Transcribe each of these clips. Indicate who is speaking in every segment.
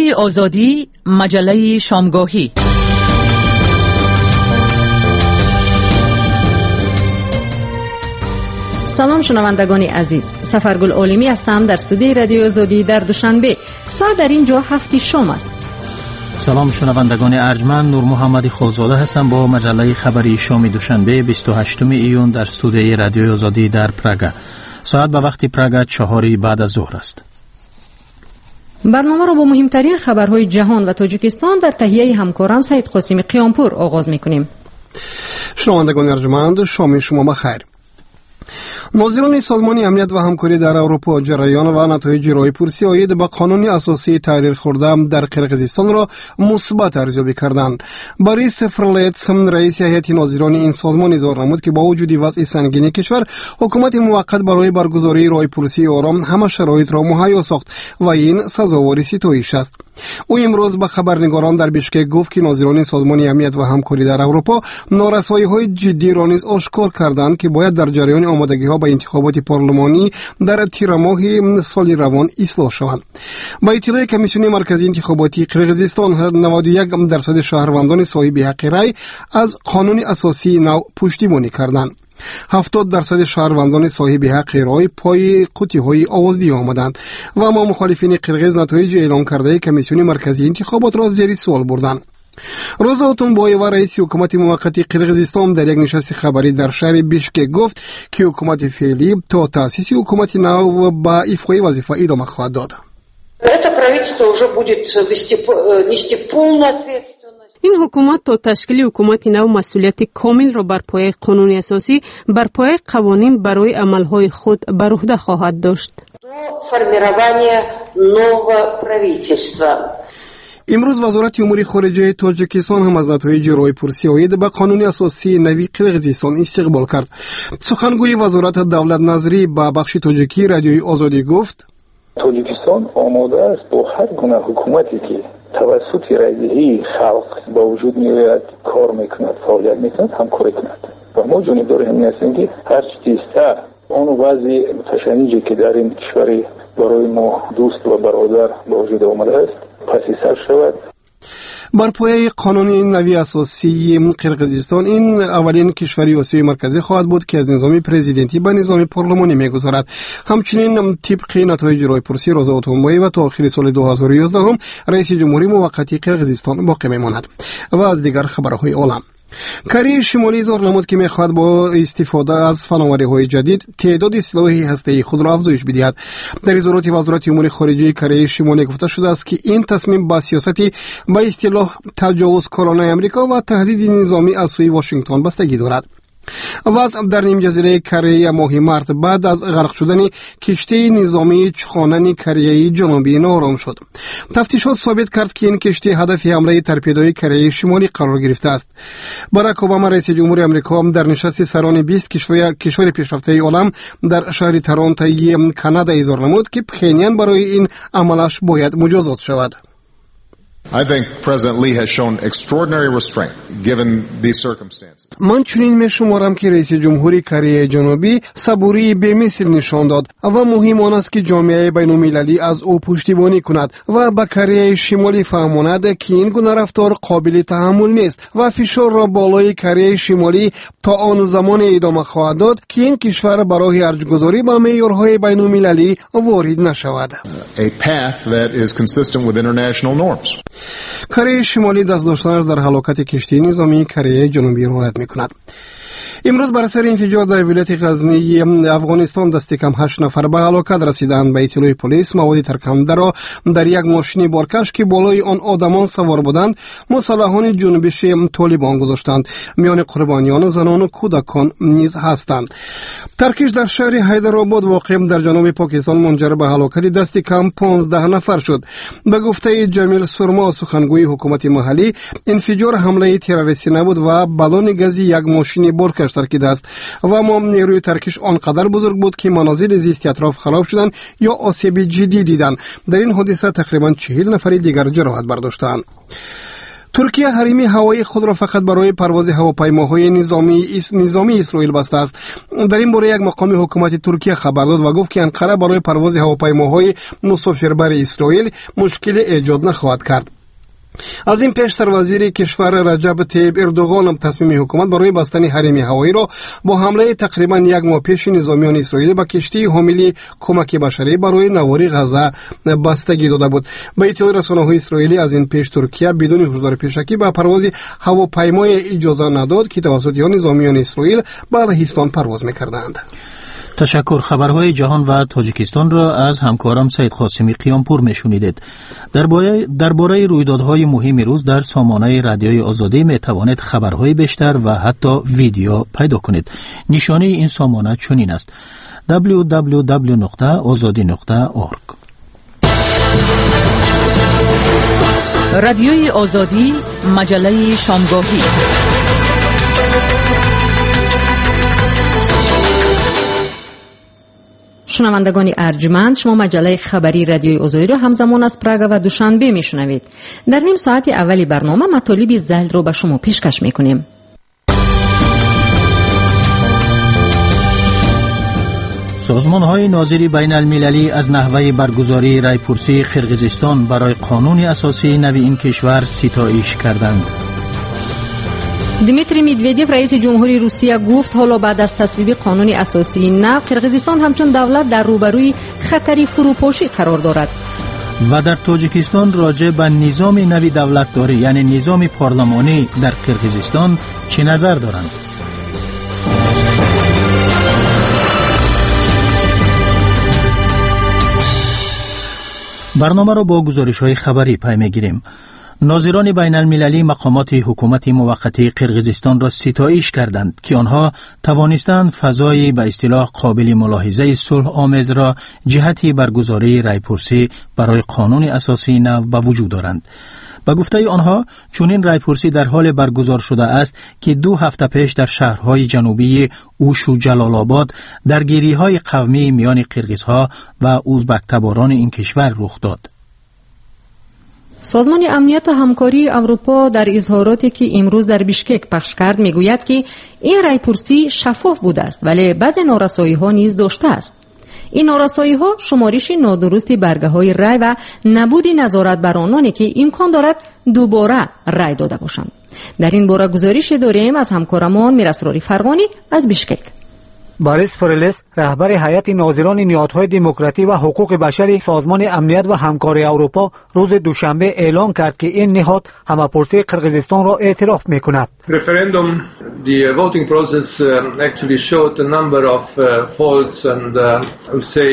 Speaker 1: رادیوی آزادی، مجله شامگاهی.
Speaker 2: سلام شنوندگان عزیز، سفرگل عالمی هستم در استودیوی رادیو آزادی در دوشنبه. ساعت در اینجا 7 شام است.
Speaker 3: سلام شنوندگان ارجمند، نور محمدی خالزاده هستم با مجله خبری شام دوشنبه 28 ایون در استودیوی رادیو آزادی در پراگ. ساعت به وقت پراگ 4 بعد از ظهر است.
Speaker 2: برنامه را با مهمترین خبرهای جهان و تاجیکستان در تهیه همکاران سید قاسمی قیامپور آغاز می‌کنیم.
Speaker 4: شنوندگان ارجمند، شام شما بخیر. ناظران سازمان امنیت و همکاری در اروپا جریان و نتایج راهپرسی عاید به قانون اساسی تحریر خورده در قرقیزستان را مثبت ارزیابی کردند. باریس فرلیتس رئیس هیئت ناظران این سازمان اظهار نمود که با وجود وضع سنگین کشور، حکومت موقت برای برگزاری راهپرسی آرام همه شرایط را مهیا ساخت و این سزاوار ستایش است. او امروز به خبرنگاران در بیشکک گفت که ناظران سازمان امنیت و همکاری در اروپا نارسایی‌های جدی را نیز آشکار کردند که باید در جریان آمادگی‌ها به انتخابات پارلمانی در تیر ماه سال روان اصلاح شوند. با اطلاع کمیسیون مرکزی انتخاباتی قرقیزستان 91% شهروندان صاحب حق رأی از قانون اساسی نو پشتیبانی کردند. 70% شهروندان صاحب حق رأی پای قطعه‌های آوازدهی آمدند و اما مخالفین قرقیز نتایج اعلام کرده کمیسیون مرکزی انتخابات را زیر سوال بردند. روزا اوتونبایو رئیس حکومت موقت قرقیزستان در یک نشست خبری در شهر بیشکک گفت که حکومت فعلی تا تأسیس حکومت نو با ایفای وظیفه ادامه خواهد داد.
Speaker 5: این حکومت تا تشکیل حکومت نو مسئولیت کامل را بر پایه قانون اساسی، بر پایه قوانین برای عملهای خود بر عهده خواهد داشت.
Speaker 4: امروز وزارت امور خارجه تاجیکستان هم از نتایج راهپرسی عاید به قانون اساسی نوی قرقیزستان استقبال کرد. سخنگوی وزارت دولت نظری به بخش تاجیکی رادیوی آزادی گفت:
Speaker 6: تاجیکستان آماده است با هر گونه حکومتی که توسط رایزی خلق با وجود میآید کار میکند، فعالیت میکند، همکاری کند. و ما جانبدار همین هستیم که هر چیزتر اون وضع تشنیجی که در این کشور برای ما دوست و برادر با وجود آمده است پسی سر شود.
Speaker 4: بر پایه قانون نوی اساسی قرقیزستان این اولین کشوری آسیای مرکزی خواهد بود که از نظام پرزیدنتی به نظام پارلمانی میگذرد. همچنین طبق نتایج راهپرسی روزا اوتونبایو و تا آخر سال 2011 هم رئیس جمهوری موقتی قرقیزستان باقی میماند. و از دیگر خبرهای عالم، کره شمالی اظهار نمود که میخواهد با استفاده از فناوری‌های جدید تعداد سلاح هسته‌ای خود را افزایش بدهد. در اظهارات وزارت امور خارجه کره شمالی گفته شده است که این تصمیم با سیاستی با اصطلاح تجاوزکارانه آمریکا و تهدید نظامی از سوی واشنگتن بستگی دارد. وضع در نیم جزیره کره ماه مارت بعد از غرق شدن کشتی نظامی چخانن کره جنوبی نارام شد. تفتیشات ثابت کرد که این کشتی هدف حمله تورپیدوی کره شمالی قرار گرفته است. باراک اوباما رئیس جمهور آمریکا در نشست سران 20 کشور پیشرفته عالم در شهر تورنتو کانادا اظهار نمود که پخینیان برای این عملش باید مجازات شود.
Speaker 7: I think President Lee has shown extraordinary restraint given these circumstances.
Speaker 4: من چنین می‌شمارم که رئیس جمهوری کره جنوبی صبوری بی‌مثل نشان داد و مهم آن است که جامعه بین‌المللی از او پشتیبانی کند و به کره شمالی فهماند که این گونه رفتار قابل تحمل نیست و فشار را بالای کره شمالی تا آن زمان ادامه خواهد داد که این کشور برای ارجگذاری به معیارهای بین‌المللی وارد نشود.
Speaker 7: A path that is consistent with international norms.
Speaker 4: کره شمالی دست داشتنش در هلاکت کشتی نظامی کره جنوبی رعایت می‌کند. امروز بر اثر انفجار در ولایت غزنی افغانستان دست کم 8 نفر به هلاکت رسیدند. به اطلاع پلیس مواد ترکننده را در یک ماشین بارکش که بالای آن آدمان سوار بودند مسلحان جنبش طالبان گذاشتند. میان قربانیان زنان و کودکان نیز هستند. ترکش در شهر حیدرآباد واقع در جنوب پاکستان منجر به هلاکت دست کم 15 نفر شد. به گفته جمیل سرما سخنگوی حکومت محلی، انفجار حمله تروریستی نبود و بالون گازی یک ماشین بارکش ترکیده است و اما نیروی ترکش آنقدر بزرگ بود که منازل زیست اطراف خراب شدند یا آسیب جدی دیدند. در این حادثه تقریبا 40 نفر دیگر جراحت برداشتند. ترکیه حریم هوایی خود را فقط برای پرواز هواپیماهای نظامی اسرائیل بسته است. در این باره یک مقام حکومت ترکیه خبر داد و گفت که انقره برای پرواز هواپیماهای مسافربر اسرائیل مشکل ایجاد نخواهد کرد. از این پیش سروزیر کشور رجب طیب اردوغان هم تصمیم حکومت برای بستن حریم هوایی را با حمله تقریبا یک ماه پیش نظامیان اسرائیل به کشتی حامل کمک بشری برای نوار غزه بستگی داده بود. به اطلاع رسانه‌های اسرائیلی از این پیش ترکیه بدون هشدار پیشکی به پرواز هواپیمای اجازه نداد که توسط نظامیان اسرائیل به لهستان پرواز می‌کردند.
Speaker 3: تشکر. خبرهای جهان و تاجیکستان را از همکارم سید قاسمی قیامپور میشنیدید. درباره رویدادهای مهم روز در سامانه رادیوی آزادی میتوانید خبرهای بیشتر و حتی ویدیو پیدا کنید. نشانه این سامانه چنین است: www.azadi.org.
Speaker 1: رادیوی آزادی، مجله شامگاهی.
Speaker 2: شنوندگان ارجمند، شما مجله خبری رادیوی آزادی را همزمان از پراگ و دوشنبه میشنوید. در نیم ساعت اولی برنامه مطالب زل رو به شما پیشکش میکنیم.
Speaker 3: سازمان‌های ناظری بین المللی از نحوه برگزاری رایپرسی قرقیزستان برای قانون اساسی نو این کشور ستایش کردند.
Speaker 2: دیمیتری میدویدیف رئیس جمهوری روسیه گفت حالا بعد از تصویب قانون اساسی نو قرقیزستان همچون دولت در روبروی خطری فروپاشی قرار دارد.
Speaker 3: و در تاجیکستان راجع به نظام نو دولتداری یعنی نظام پارلمانی در قرقیزستان چه نظر دارند؟ برنامه را با گزارش‌های خبری پی می‌گیریم. ناظران بین المللی مقامات حکومت موقتی قرقیزستان را ستایش کردند که آنها توانستند فضای به اصطلاح قابل ملاحظه صلح آمیز را جهتی برگزاری رایپرسی برای قانون اساسی نو به وجود دارند. به گفته آنها چنین رایپرسی در حال برگزار شده است که 2 هفته پیش در شهرهای جنوبی اوش و جلال آباد درگیری‌های قومی میان قرقیزها و ازبک تباران این کشور رخ داد.
Speaker 2: سازمان امنیت و همکاری اروپا در اظهاراتی که امروز در بیشکک پخش کرد میگوید که این رایپرسی شفاف بوده است ولی بعضی نارسایی‌ها نیز داشته است. این نارسایی‌ها شمارش نادرست برگه‌های رای و نبود نظارت بر آنانی که امکان دارد دوباره رای داده باشند. در این باره گزارش داریم از همکارمان میراسراری فرغانی از بیشکک.
Speaker 8: باریس فورلس رهبر هیئت ناظران نهادهای دموکراسی و حقوق بشر سازمان امنیت و همکاری اروپا روز دوشنبه اعلام کرد که این نهاد همه‌پرسی قرقیزستان را اعتراف می‌کند.
Speaker 9: Referendum, the voting process actually showed a number of faults and I would say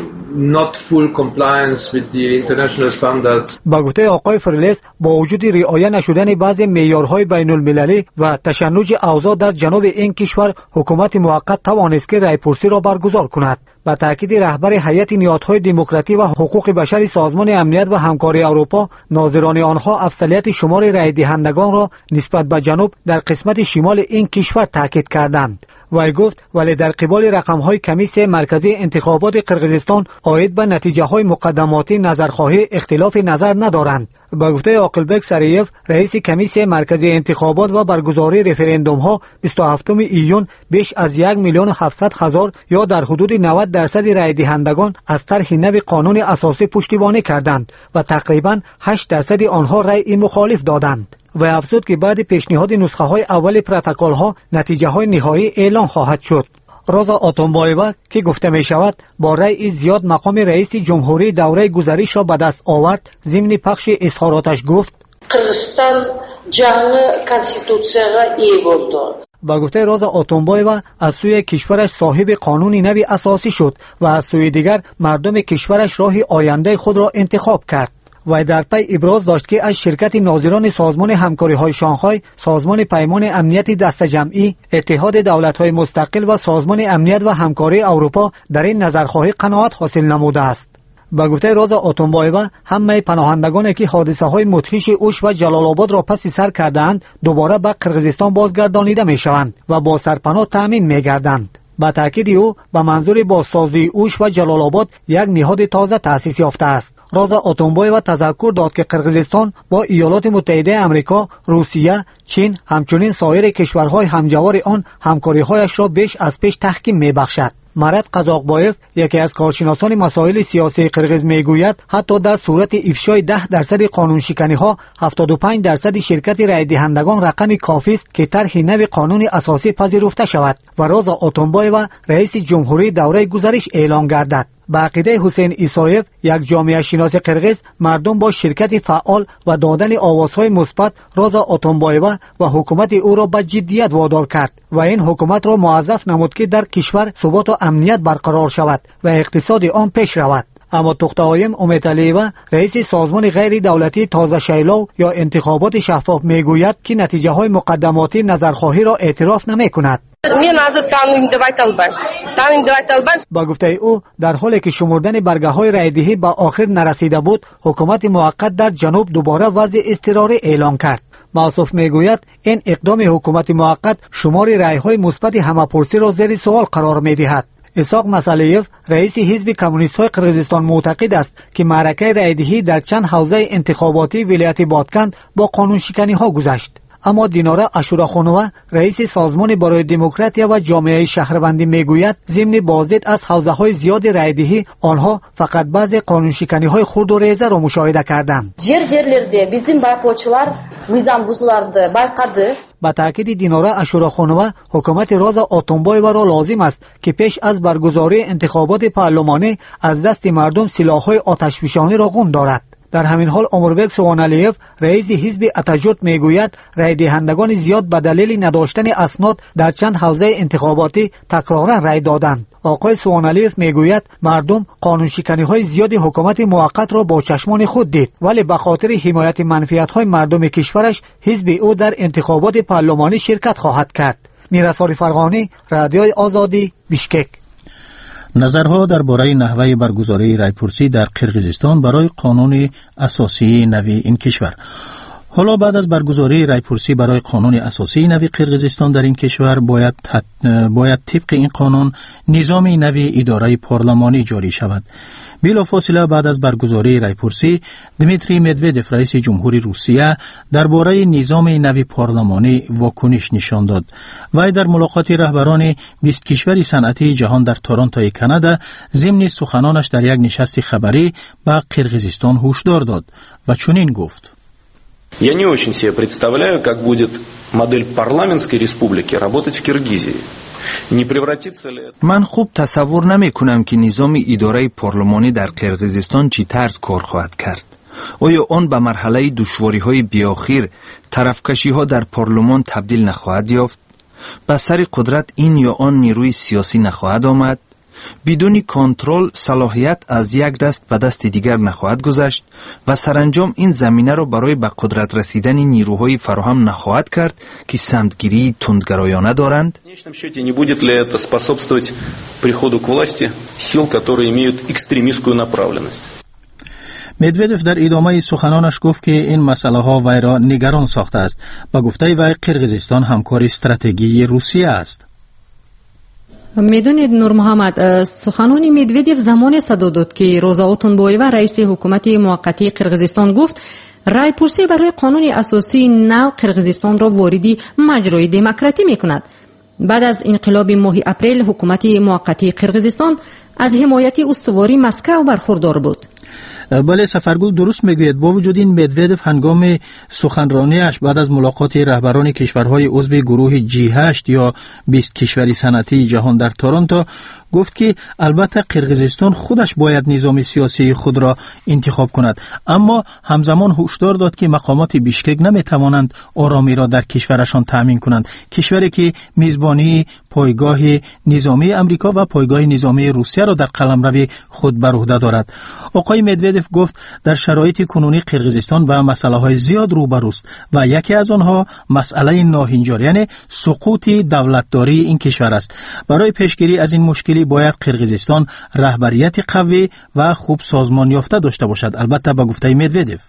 Speaker 9: not full compliance with the international standards.
Speaker 8: با گفته آقای فرلس با وجود رعایت نشدن بعضی معیارهای بین‌المللی و تشنج اوضاع در جنوب این کشور حکومت موقت توانست که رایپرسی را برگزار کند. با تاکید رهبر هیئت نهادهای دموکراسی و حقوق بشر سازمان امنیت و همکاری اروپا ناظران آنها افضلیت شمار رای دهندگان را نسبت به جنوب در قسمت شمال این کشور تاکید کردند. وی گفت ولی در قبال رقم‌های کمیسیون مرکزی انتخابات قرقیزستان عاید به نتیجه‌های مقدماتی نظرخواهی اختلاف نظر ندارند. با گفته عاقلبک سریف رئیس کمیسیون مرکزی انتخابات و برگزاری رفراندوم‌ها 27 ایون بیش از 1,700,000 یا در حدود 90% رای دهندگان از طرح نو قانون اساسی پشتیبانی کردند و تقریباً 8% آنها رای مخالف دادند. و افزود که بعد پیشنهاد نسخه های اول پروتکل ها نتیجه های نهایی اعلان خواهد شد. روزا آتونبایووا که گفته می شود با رأی زیاد مقام رئیس جمهوری دوره گذشته را به دست آورد ضمن پخش اظهاراتش گفت
Speaker 10: قرقیزستان جان کنستیتوسیا را ایوالد.
Speaker 8: با گفته روزا آتونبایووا از سوی کشورش صاحب قانون نوی اساسی شد و از سوی دیگر مردم کشورش راه آینده خود را انتخاب کرد. و در پی ابراز داشت که از شرکت ناظران سازمان همکاری های شانگهای، سازمان پیمان امنیت دست جمعی، اتحاد دولت های مستقل و سازمان امنیت و همکاری اروپا در این نظرخواهی قناعت حاصل نموده است. با گفته روزا آتونبایووا همه پناهندگانی که حادثه های مدهش اوش و جلال آباد را پس سر کردند دوباره به قرقیزستان بازگردانیده می شوند و با سرپناه تامین می گردند. با تاکید او به منظور بازسازی اوش و جلال آباد یک نهاد تازه تأسیس یافته است. روزا اتونبایوا تذکر داد که قرقیزستان با ایالات متحده آمریکا، روسیه، چین همچنین سایر کشورهای همجوار آن همکاری‌هایش را بیش از پیش تحکیم می‌بخشد. مراد قزاقبایف یکی از کارشناسان مسائل سیاسی قرقیز میگوید حتی در صورت افشای 10% قانون شکنی ها 75% شرکت رای دهندگان رقم کافی است که طرح نو قانون اساسی پذیرفته شود و روزا اتونبایوا رئیس جمهوری دوره گذشته اعلام گردد. به عقیده حسین ایسایف یک جامعه شناس قرقیز مردم با شرکت فعال و دادن آوازهای مثبت روزا اتونبایوا و حکومت او را به جدیت وادار کرد و این حکومت را موظف نمود که در کشور ثبات و امنیت برقرار شود و اقتصاد آن پیش رود. اما توختایم امیدعلیوا رئیس سازمان غیر دولتی تازه شیلو یا انتخابات شفاف میگوید که نتیجه های مقدماتی نظرخواهی را اعتراف نمی کند. با گفته او در حالی که شمردن برگه های رایدهی به آخر نرسیده بود، حکومت موقت در جنوب دوباره وضع اضطراری اعلان کرد. موصوف میگوید این اقدام حکومت موقت شمار رای های مثبت همه‌پرسی را زیر سوال قرار میدهد. اسحاق مسلیف رئیس حزب کمونیست های قرقیزستان معتقد است که معرکه رایدهی در چند حوزه انتخاباتی ولایت بادکند با قانون شکنی ها گذشت. اما دیناره اشوراخانووا رئیس سازمان برای دموکراتیا و جامعه شهروندی میگوید ضمن بازدید از حوزه های زیاد رایدهی آنها فقط بعضی قانون شکنی های خرد و ریزه را مشاهده کردند.
Speaker 11: Yerlerde bizim bayqovchilar nizam buzilardi bayqadi.
Speaker 8: با تاکید دیناره اشوراخانووا حکومت روزا اتونبایوا را لازم است که پیش از برگزاری انتخابات پارلمانی از دست مردم سلاح‌های آتشفشانی را گم دارد. در همین حال اموربک سوانالیف رئیس حزب اتاجورت میگوید رای دهندگان زیاد به دلیل نداشتن اسناد در چند حوزه انتخاباتی تکرارا رای دادند. آقای سوانالیف میگوید مردم قانون شکنی های زیادی حکومت موقت را با چشمان خود دید، ولی به خاطر حمایت منفعت های مردم کشورش حزب او در انتخابات پارلمانی شرکت خواهد کرد. میرسال فرغانی، رادیوی آزادی، بیشکک.
Speaker 3: نظرها درباره نحوه برگزاری رایپرسی در قرقیزستان برای قانون اساسی نوی این کشور. حالا بعد از برگزاری رایپرسی برای قانون اساسی نوی قرقیزستان در این کشور باید طبق این قانون نظام نوی اداره پارلمانی جاری شود. بلافاصله بعد از برگزاری رایپرسی دمیتری مدودف رئیس جمهوری روسیه درباره نظام نوی پارلمانی واکنش نشان داد. وی در ملاقات رهبران 20 کشور صنعتی جهان در تورنتو کانادا ضمن سخنانش در یک نشست خبری به قرقیزستان هشدار داد و چنین گفت:
Speaker 12: Я не очень себе представляю, как будет модель парламентской республики работать в Киргизии. Не превратится ли это...
Speaker 13: من خوب تصور نمی کنم که نظام اداره پارلمانی در قرقیزستان چی طرز کار خواهد کرد. آیا آن به مرحله دشواری‌های بیاخیر طرفکشی‌ها در پارلمان تبدیل نخواهد یافت؟ به سر قدرت این یا آن نیروی سیاسی نخواهد آمد؟ بدون کنترل صلاحیت از یک دست به دست دیگر نخواهد گذشت و سرانجام این زمینه را برای به قدرت رسیدن نیروهای فراهم نخواهد کرد که سمتگیری تندگرایانه دارند.
Speaker 12: В конечном счете не будет ли это способствовать приходу к власти сил, которые имеют экстремистскую направленность?
Speaker 3: مدودف در ادامه سخنانش گفت که این مسئله ها وی را نگران ساخته است. با گفته وی قرقیزستان همکار استراتژیکی روسیه است.
Speaker 2: میدونید نور محمد، سخنان مدودف زمان صدا داد که روزا اتونبایوا رئیس حکومت موقتی قرقیزستان گفت رایپرسی برای قانون اساسی نو قرقیزستان را واردی مجرای دموکراتی میکند. بعد از انقلاب ماه اپریل حکومت موقتی قرقیزستان از حمایت استواری مسکو برخوردار بود.
Speaker 3: بله سفرگو درست میگوید. با وجود این مدودف هنگام سخنرانیش بعد از ملاقات رهبران کشورهای عضو گروه G8 یا 20 کشور صنعتی جهان در تورنتو گفت که البته قرقیزستان خودش باید نظام سیاسی خود را انتخاب کند، اما همزمان هشدار داد که مقامات بیشکک نمیتوانند آرامی را در کشورشان تامین کنند، کشوری که میزبانی پایگاه نظامی امریکا و پایگاه نظامی روسیه را در قلمرو خود بر عهده دارد. آقای مدودف گفت در شرایط کنونی قرقیزستان با مسائل زیاد روبروست و یکی از آنها مسئله ناهنجاری یعنی سقوط دولتداری این کشور است. برای پیشگیری از این مشکلی باید قرقیزستان رهبریت قوی و خوب سازمان یافته داشته باشد، البته با گفته مدودف.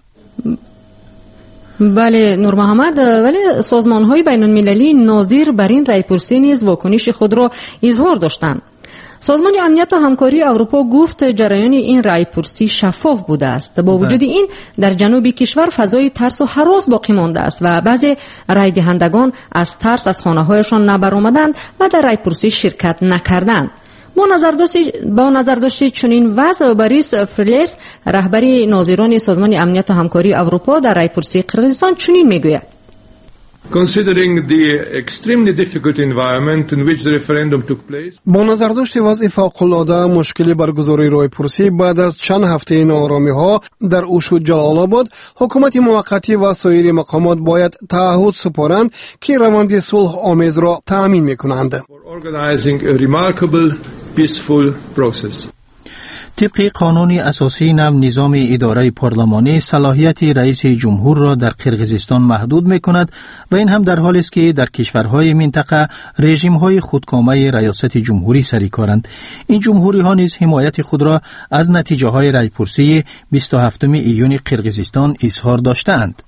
Speaker 2: بله نور محمد، ولی سازمان‌های بین‌المللی ناظر بر این رایپرسی نیز واکنش خود را اظهار داشتند. سازمان امنیت و همکاری اروپا گفت جریان این رای پرسی شفاف بوده است. با وجود این در جنوب کشور فضای ترس و هراس باقی مانده است و بعضی رای دهندگان از ترس از خانه‌هایشان نبرآمدند و در رای پرسی شرکت نکردند. با نظر داشت چنین وضع باریس فرلیس رهبری ناظران سازمان امنیت و همکاری اروپا در رای پرسی قرقیزستان چنین میگوید:
Speaker 9: Considering the extremely difficult environment in which the referendum took place.
Speaker 4: با نظر داشت وضع فوق‌العاده مشکل برگزاری رای پرسی بعد از چند هفته ناآرامی‌ها در اوشو جلال آباد، حکومت موقتی و سایر مقامات باید تعهد سپارند که روند صلح آمیز را تأمین می‌کنند.
Speaker 9: Organizing a remarkable peaceful process.
Speaker 3: طبق قانون اساسی نو نظام اداره پارلمانی صلاحیت رئیس جمهور را در قرقیزستان محدود می‌کند و این هم در حالی است که در کشورهای منطقه رژیم‌های خودکامه ریاست جمهوری سرکارند. این جمهوری‌ها نیز حمایت خود را از نتیجه‌های رای‌پرسی 27 ایون قرقیزستان اظهار داشتند.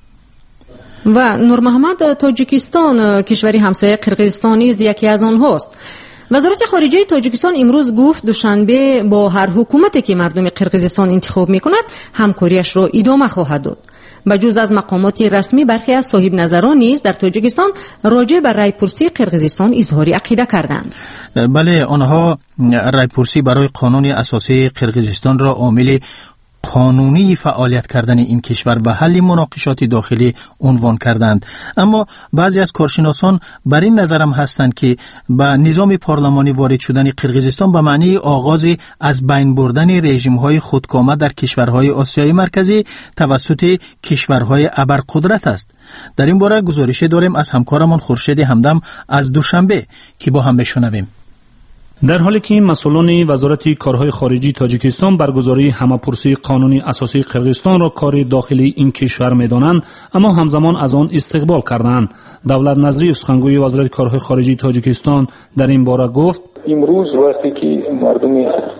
Speaker 2: و نور محمد، تاجیکستان کشوری همسایه قرقیزستان نیز یکی از آنهاست. وزارت خارجه تاجیکستان امروز گفت دوشنبه با هر حکومتی که مردم قرقیزستان انتخاب می‌کند همکاریش را ادامه خواهد داد. بجز از مقامات رسمی برخی از صاحب نظران نیز در تاجیکستان راجع به رای پرسی قرقیزستان اظهار عقیده کردند.
Speaker 3: بله، آنها رای پرسی برای قانون اساسی قرقیزستان را عامل قانونی فعالیت کردن این کشور و حل مناقشات داخلی عنوان کردند. اما بعضی از کارشناسان بر این نظرم هستند که به نظام پارلمانی وارد شدن قرقیزستان به معنی آغاز از بین بردن رژیم‌های خودکامه در کشورهای آسیای مرکزی توسط کشورهای ابرقدرت است. در این باره گزارش داریم از همکارمان خورشید همدم از دوشنبه که با هم بشنویم.
Speaker 14: در حالی که مسئولان وزارت کارهای خارجی تاجیکستان برگزاری همه‌پرسی قانونی اساسی قرقیزستان را کار داخلی این کشور می‌دانند، اما همزمان از آن استقبال کردند. دولت نظری سخنگوی وزارت کارهای خارجی تاجیکستان در این باره گفت:
Speaker 6: امروز وقتی که مردم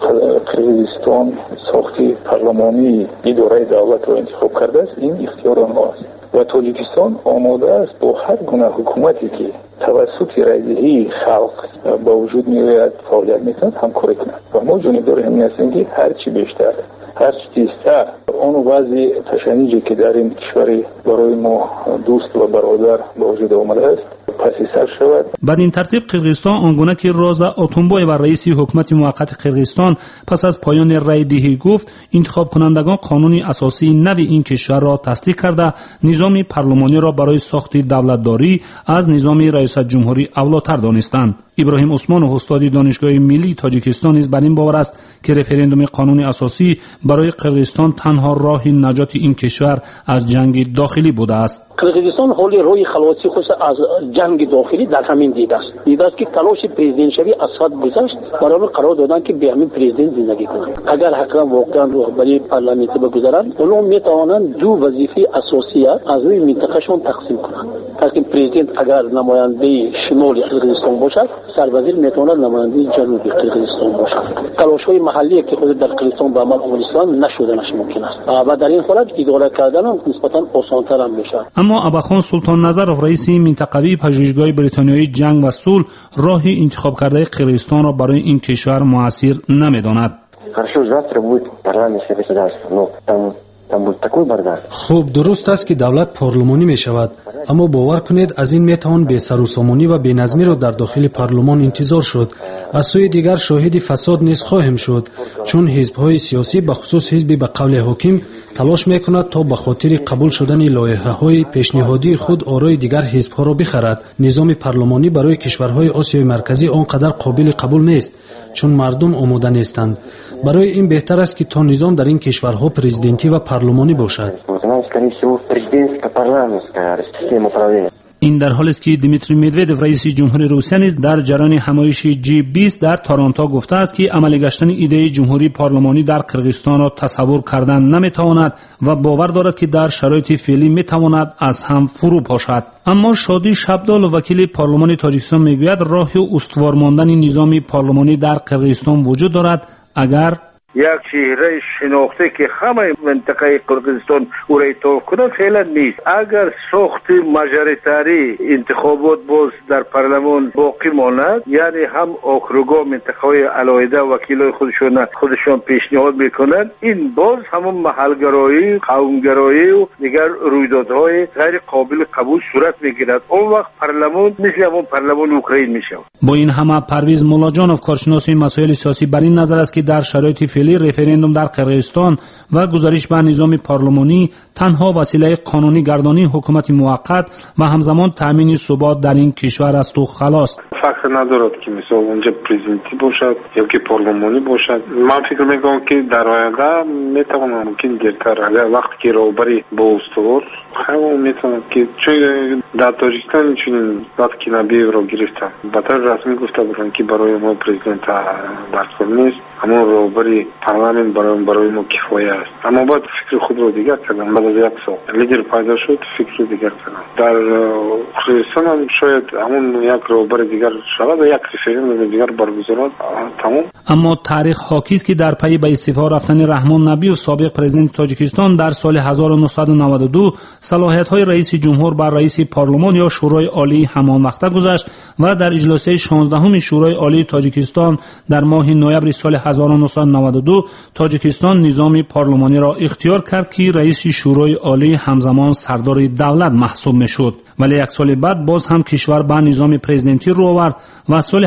Speaker 6: قرقیزستان ساخت پارلمانی اداره دولت را انتخاب کرده است، این اختیار آنهاست و تاجیکستان آماده است با هر گونه حکومتی که توسط رایدهی خلق با وجود می‌آید فعالیت می‌کند همکاری کند و ما جانبدار همین هستیم که هرچی بیشتر هرچی تیزتر اون وضع تشنیجی که در این کشور برای ما دوست و برادر با وجود آمده است پسی سر شود.
Speaker 14: بعد این ترتیب قرقیزستان آنگونه که رازا اتونبای و رئیس حکومت موقت قرقیزستان پس از پایان رای دهی گفت انتخاب کنندگان قانونی اساسی نو این کشور را تصدیق کرده نظام پارلمانی را برای ساخت دولتداری از نظام رئیس جمهوری اولاتر دانستند. ابراهیم عثمان استاد دانشگاه ملی تاجیکستان نیز بر این باور است که رفراندوم قانون اساسی برای قرقیزستان تنها راه نجات این کشور از جنگ داخلی بوده است.
Speaker 15: قرقیزستان حالی روی خلاصی خود از جنگ داخلی در همین دیده است که تلاش پرزیدنت شوی اسد گذشت برای قرار دادن که به همین پرزیدنت زندگی کنند. اگر حقا واقعا رهبری پارلمانی بگذارند اونها میتوانند دو وظیفه اساسی از روی منطقهشون تقسیم کنند. که پرزیدنت اگر نماینده شمال قرقیزستان باشد، سروزیر میتواند نماینده جنوبی قرقیزستان باشد. تلاش‌های محلی که خود در قرقیزستان به عمل آوریدن نشدنش ممکن است و در این حالت اداره کردن نسبتا آسان‌تر هم میشه.
Speaker 14: اما اباخان سلطان نظرов رئیس منطقوی پژوهشگاه بریتانیایی جنگ و صلح راه انتخاب کرده قرقیزستان را برای این کشور موثر نمیداند.
Speaker 16: خوب درست است که دولت پارلمانی می شود، اما باور کنید از این می توان بی سر و سامانی و بی نظمی را در داخل پارلمان انتظار شد. از سوی دیگر شاهد فساد نیز خواهیم شد، چون حزب‌های سیاسی به خصوص حزب به قول حاکم تلاش می کند تا به خاطر قبول شدن لایحه‌های پیشنهادی خود آرای دیگر حزب‌ها را بخرد. نظام پارلمانی برای کشورهای آسیای مرکزی آنقدر قابل قبول نیست، چون مردم آماده نیستند. برای این بهتر است که تا نظام در این کشورها پرزیدنتی و پارلمانی باشد.
Speaker 14: این در حالی است که دیمیتری مدودف رئیس جمهوری روسیه نیز در جریان همایش G20 در تورنتو گفته است که عملی گشتن ایده جمهوری پارلمانی در قرقیزستان را تصور کردن نمیتواند و باور دارد که در شرایط فعلی میتواند از هم فرو پاشد. اما شادی شبدال وکیل پارلمان تاجیکستان میگوید راه استوار ماندن نظام پارلمانی در قرقیزستان وجود دارد اگر
Speaker 17: یک چهره شناخته که همه منطقه قرقیزستان او را اتفاق کنند فعلا نیست. اگر ساخت ماژوریتری انتخابات باز در پارلمان باقی ماند، یعنی هم اوکروگا منطقه‌های علاهده وکیلای خودشان پیشنهاد میکنند، این باز همون محلگرایی، قومگرایی و دیگر رویدادهای غیر قابل قبول صورت میگیرد. اون وقت پارلمان مثل همون پارلمان اوکراین میشه.
Speaker 14: با این همه پرویز مولاجانوف کارشناس مسائل سیاسی بر این نظر است که در شرایط فعلی رفراندوم در قرقیزستان و گزارش به نظام پارلمانی تنها وسیله قانونی گردانی حکومت موقت و همزمان تامین ثبات در این کشور است و خلاص.
Speaker 18: فکر ندارد که مثلا اونجا پرزیدنتی باشد یا که پارلمانی باشد. من فکر میکنم که در آینده میتواند ممکن دیرتر اگر وقتی که راهبری با استوار همون میتواند که چون در تاجیکستان چنین وقتی که نبیه را گرفتن بطور رسمی گفته بودن که برای ما پرزیدنت دستگاه نیست، همون راهبری پارلمان برای ما کفایه است. اما باید فکر خود رو دیگر کردن. بعد از یک سال لیدر پیدا شد، فکر رو دیگر کردن. در قرقیزستان هم شاید همون یک راهبر دیگر شود و یک رفراندوم دیگر برگزارد. تمام.
Speaker 14: اما تاریخ حاکی است که در پی به استعفا رفتن رحمان نبی و سابق پرزیدنت تاجیکستان در سال 1992 صلاحیت‌های رئیس جمهور بر رئیس پارلمان یا شورای عالی همان وقته گذشت و در اجلاس 16 شورای عالی تاجیکستان در ماه نوامبر سال 1992 تاجیکستان نظام پارلمانی را اختیار کرد که رئیس شورای عالی همزمان سردار دولت محسوب میشد. ولی یک سال بعد باز هم کشور به نظام پرزیدنتی رو آورد و سال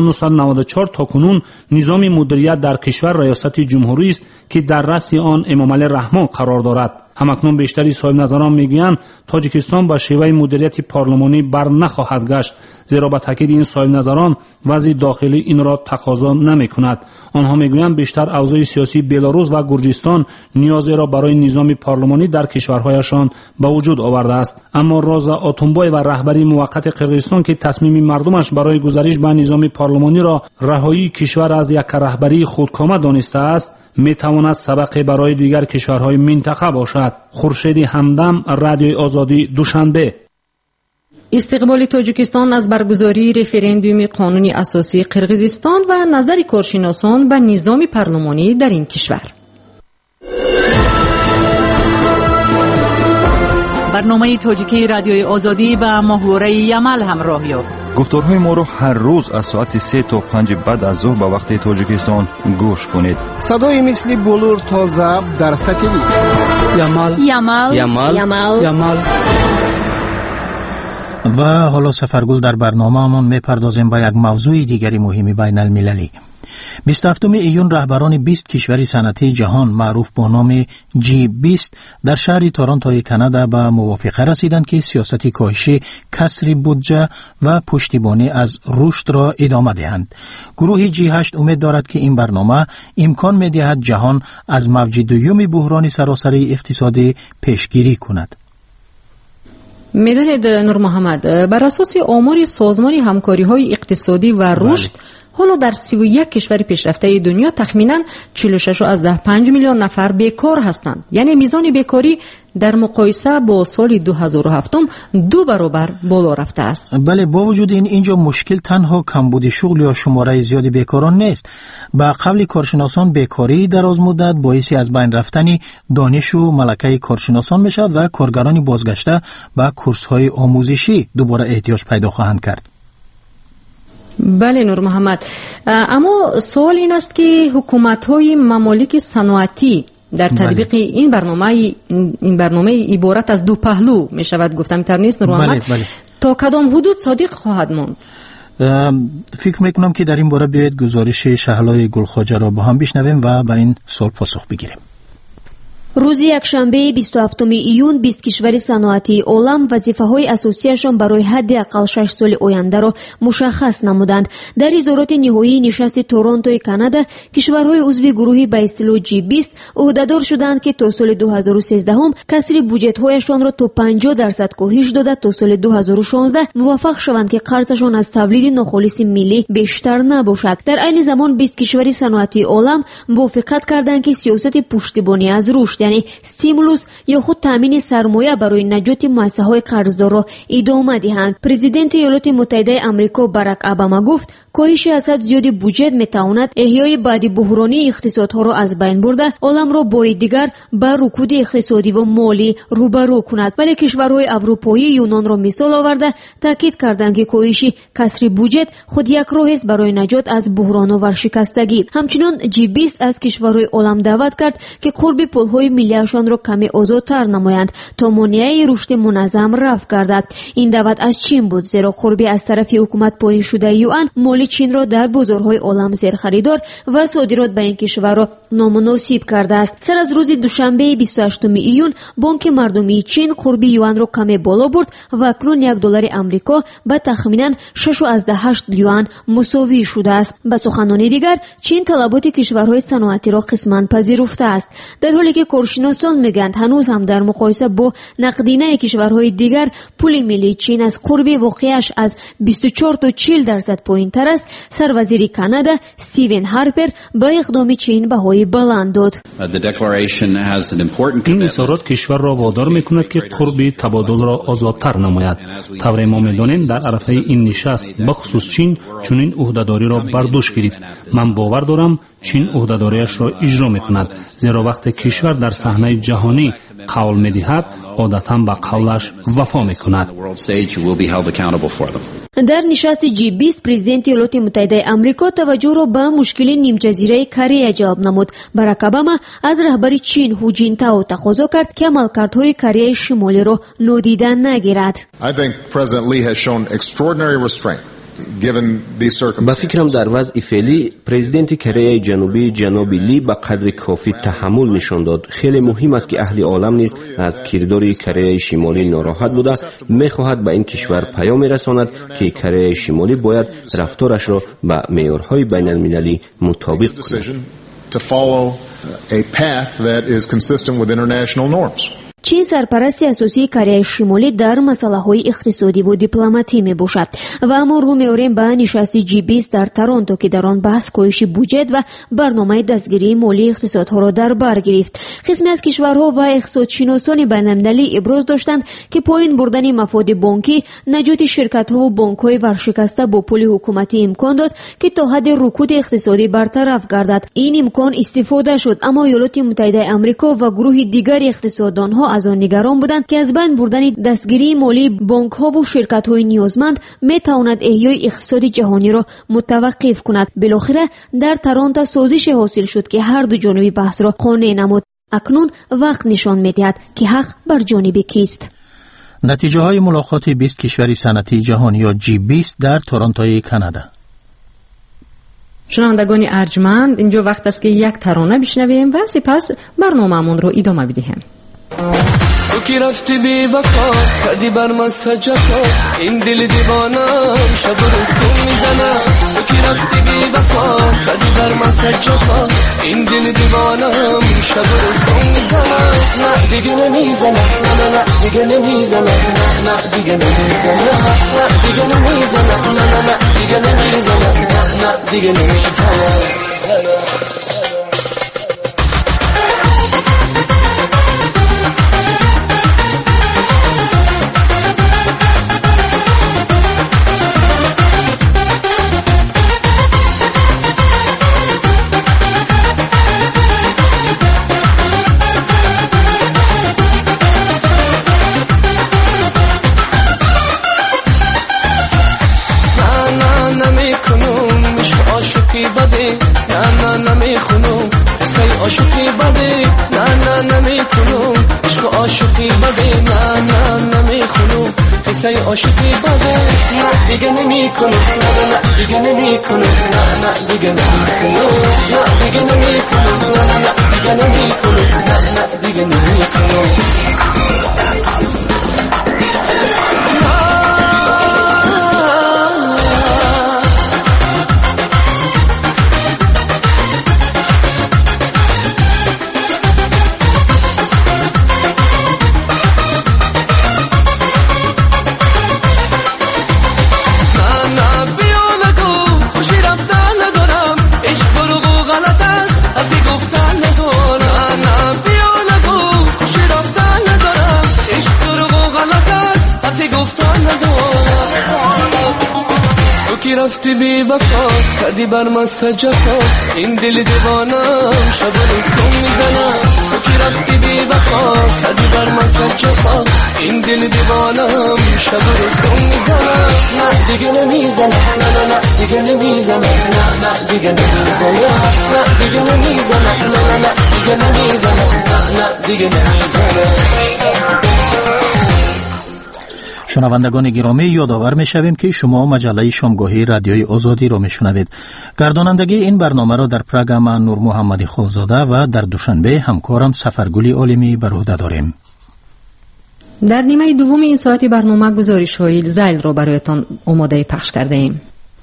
Speaker 14: 1994 تا کنون نظام مدیریت در کشور ریاست جمهوری است که در رأس آن امامعلی رحمان قرار دارد. همکنون بیشتری صاحب نظران میگویند تاجیکستان با شیوه مدیریت پارلمانی بر نخواهد گشت، زیرا با تاکید این صاحب نظران وضع داخلی این را تقاضا نمیکند. آنها میگویند بیشتر اوضاع سیاسی بلاروس و گرجستان نیازی را برای نظام پارلمانی در کشورهایشان به وجود آورده است. اما روزا آتونبای و رهبری موقت قرقیزستان که تصمیم مردمش برای گذریش به نظام پارلمانی را رهایی کشور از یک رهبری خودکامه دانسته است، میتواند سبق برای دیگر کشورهای منطقه باشد. خورشید همدم، رادیوی آزادی، دوشنبه.
Speaker 2: استقبال تاجیکستان از برگزاری رفراندوم قانونی اساسی قرقیزستان و نظر کارشناسان به نظام پارلمانی در این کشور.
Speaker 1: برنامه تاجیکی رادیوی آزادی و محوره یمل همراه یافت.
Speaker 13: گفتارهای ما را هر روز از ساعت 3 تا 5 بعد از ظهر به وقت تاجیکستان گوش کنید.
Speaker 4: صدای مثل بلور تا ضبط در ساتلیت.
Speaker 1: یمل.
Speaker 3: و حالا سفرگل در برنامه‌مون میپردازیم به یک موضوع دیگری مهمی بین المللی. 27 ایون رهبران 20 کشور صنعتی جهان معروف با نام G20 در شهر تورنتوی کانادا به موافقه رسیدند که سیاست کاهش کسری بودجه و پشتیبانی از رشد را ادامه دهند. گروه G8 امید دارد که این برنامه امکان می‌دهد جهان از موج دوم بحران سراسری اقتصادی پیشگیری کند.
Speaker 2: میدانید نور محمد، بر اساس آمار سازمان همکاری‌های اقتصادی و رشد حالا در 31 کشور پیشرفته دنیا تخمینا 46.5 میلیون نفر بیکار هستند. یعنی میزان بیکاری در مقایسه با سال 2007 2 برابر بالا رفته است.
Speaker 3: بله، با وجود اینجا مشکل تنها کمبود شغل یا شماره زیاد بیکاران نیست. با قبل کارشناسان بیکاری دراز مدت باعثی از بین رفتن دانش و ملکه کارشناسان میشد و کارگران بازگشته به کورس‌های آموزشی دوباره احتیاج پیدا خواهند کرد.
Speaker 2: بله نور محمد، اما سوال این است که حکومت‌های ممالک صنعتی در تطبیق این برنامه عبارت از دو پهلو می شود گفتم اینطور نیست نور محمد؟
Speaker 3: بله.
Speaker 2: تا کدام حدود صادق خواهد ماند؟
Speaker 3: فکر میکنم که در این باره بیاید گزارش شهلای گلخواجه را با هم بشنویم و به این سوال پاسخ بگیریم.
Speaker 19: روز یکشنبه 27 ایون 20 کشور صنعتی عالم وظیفه‌های اساسیشان برای حداقل 6 سال آینده را مشخص نمودند. در اظهارات نهایی نشست تورنتوی کانادا، کشورهای عضو گروه به اصطلاح G20 عهدهدار شدند که تا سال 2013 کسری بودجه‌هایشان را تا 50% کاهش داده تا سال 2016 موفق شوند که قرضشان از تولید ناخالص ملی بیشتر نباشد. در عین زمان 20 کشور صنعتی عالم موافقت کردند که سیاست پشتیبانی از رشد، یعنی ستیمولوس یا خود تامین سرمایه برای نجات مؤسسه‌های قرضدار را ادامه دهند. پرزیدنت ایالات متحده آمریکا باراک اوباما گفت کاهش اسد زیادی بودجه میتواند احیای بعدی بحرانی اقتصادها را از بین برده عالم را بار دیگر با رکود اقتصادی و مالی روبرو کند. ولی کشورهای اروپایی یونان را مثال آورده تاکید کردند که کاهش کسری بودجه خود یک راه است برای نجات از بحران و ورشکستگی. همچنین G20 از کشورهای عالم دعوت کرد که قرب پولهای ملیشان را کمی آزادتر نمایند تا مانع رشد منظم رفع گردد. این دعوت از چین بود، زیرا قرب از طرف حکومت پایین شده یوان مال چین را در بازارهای عالم زیر خریدار و صادرات به این کشور را نامناسب کرده است. سر از روز دوشنبه 28 ایون بانک مردمی چین قرب یوان را کمی بالا برد و اکنون $1 آمریکا به تخمینا 6.8 یوان مساوی شده است. به سخنان دیگر چین طلبات کشورهای صنعتی را قسماً پذیرفته است، در حالی که کارشناسان میگویند هنوز هم در مقایسه با نقدینه کشورهای دیگر پول ملی چین از قرب واقعش از 24 تا 40% پایین‌تر است. سروزیر کانادا استیون هارپر با اقدام چین بهای بلند داد.
Speaker 14: این اظهارات کشور را وادار میکند که قرب تبادل را آزادتر نماید. طور ما میدانیم در عرصه این نشست بخصوص چین چنین عهده‌داری را بر دوش گرفت. من باور دارم چین عهده‌داریش را اجرا میکند، زیرا وقتی کشور در صحنه جهانی قول میدهد عادتاً به قولش وفا میکند.
Speaker 19: در نشست G20 پرزیدنت ایالات متحده آمریکا توجه را به مشکل نیم جزیره کره جلب نمود. باراک اوباما از رهبر چین هو جینتائو تقاضا کرد که عملکردهای کره شمالی را نادیده نگیرد.
Speaker 20: با فکرم در وضع فعلی پرزیدنت کره جنوبی جناب لی با قدر کافی تحمل نشان داد. خیلی مهم است که اهل عالم نیز از کردار کره شمالی ناراحت بوده میخواهد به این کشور پیام رساند که کره شمالی باید رفتارش را با معیارهای بین المللی مطابق کند.
Speaker 19: چین سرپرست اساسی کره شمالی در مسائل اقتصادی و دیپلماتی می باشد و اما رو می‌آوریم به نشست G20 در تورنتو که در آن بحث کاهش بودجه و برنامه دستگیری مالی اقتصادها را در بر گرفت. قسمی از کشورها و اقتصادشناسان بین‌المللی ابراز داشتند که پایین بردن مفاد بانکی نجات شرکت‌ها و بانک‌های ورشکسته با پول حکومتی امکان داد که تا حد رکود اقتصادی برطرف گردد. این امکان استفاده شد، اما ایالات متحده آمریکا و گروه دیگر اقتصاددانها از آن نگران بودند که از بین بردن دستگیری مالی بانک‌ها و شرکت‌های نیازمند می‌تواند احیای اقتصاد جهانی را متوقف کند. بالاخره در تورنتو سازش حاصل شد که هر دو جانب بحث را قانع نمود. اکنون وقت نشان می‌دهد که حق بر جانب کیست.
Speaker 3: نتیجه های ملاقات 20 کشور صنعتی جهانی یا G20 در تورنتوی کانادا.
Speaker 2: شنوندگان ارجمند، اینجا وقت است که یک ترانه بشنویم و سپس برنامه‌مون رو ادامه بدیم.
Speaker 21: تو کی رفتی بی وفا کردی بر من سجفا این دل دیوانم شب و روز تو میزنم. تو کی رفتی بی وفا کردی بر من سجفا این دل دیوانم شب و روز تو میزنم. نه دیگه نمیزنم، نه نه دیگه نمیزنم، نه دیگه نمیزنم، نه دیگه نمیزنم، نه نه دیگه نمیزنم، نه دیگه نمیزنم. عاشقی بده نه نه نمیکنم عشق عاشقی بده نه نه نمیخونم قصه عاشقی بده نه دیگه نمیکنم نه نه دیگه نمیکنم نه نه دیگه نمیکنم نه دیگه نمیکنم نه نه دیگه نمیکنم نه نه دیگه نمیکنم. کی رفتی بی وفا کردی بر من سجفا این دل دیوانم شب و روز کن میزنم تو کی رفتی بی وفا کردی بر من سجفا این دل دیوانم شب و روز کن میزنم نه دیگه نمیزنم نه نه نه دیگه نمیزنم نه نه دیگه نمیزنم نه دیگه نمیزنم نه نه نه دیگه نمیزنم نه نه دیگه نمیزنم.
Speaker 3: شنوندگان گرامی، یادآور می‌شویم که شما مجله شامگاهی رادیوی آزادی را میشنوید. گردانندگی این برنامه را در پراگ من نور محمدی خولزاده و در دوشنبه همکارم سفرگلی عالمی بر عهده داریم.
Speaker 2: در نیمه دوم این ساعتی برنامه گزارش‌های زیل را برایتان آماده پخش کرده ایم.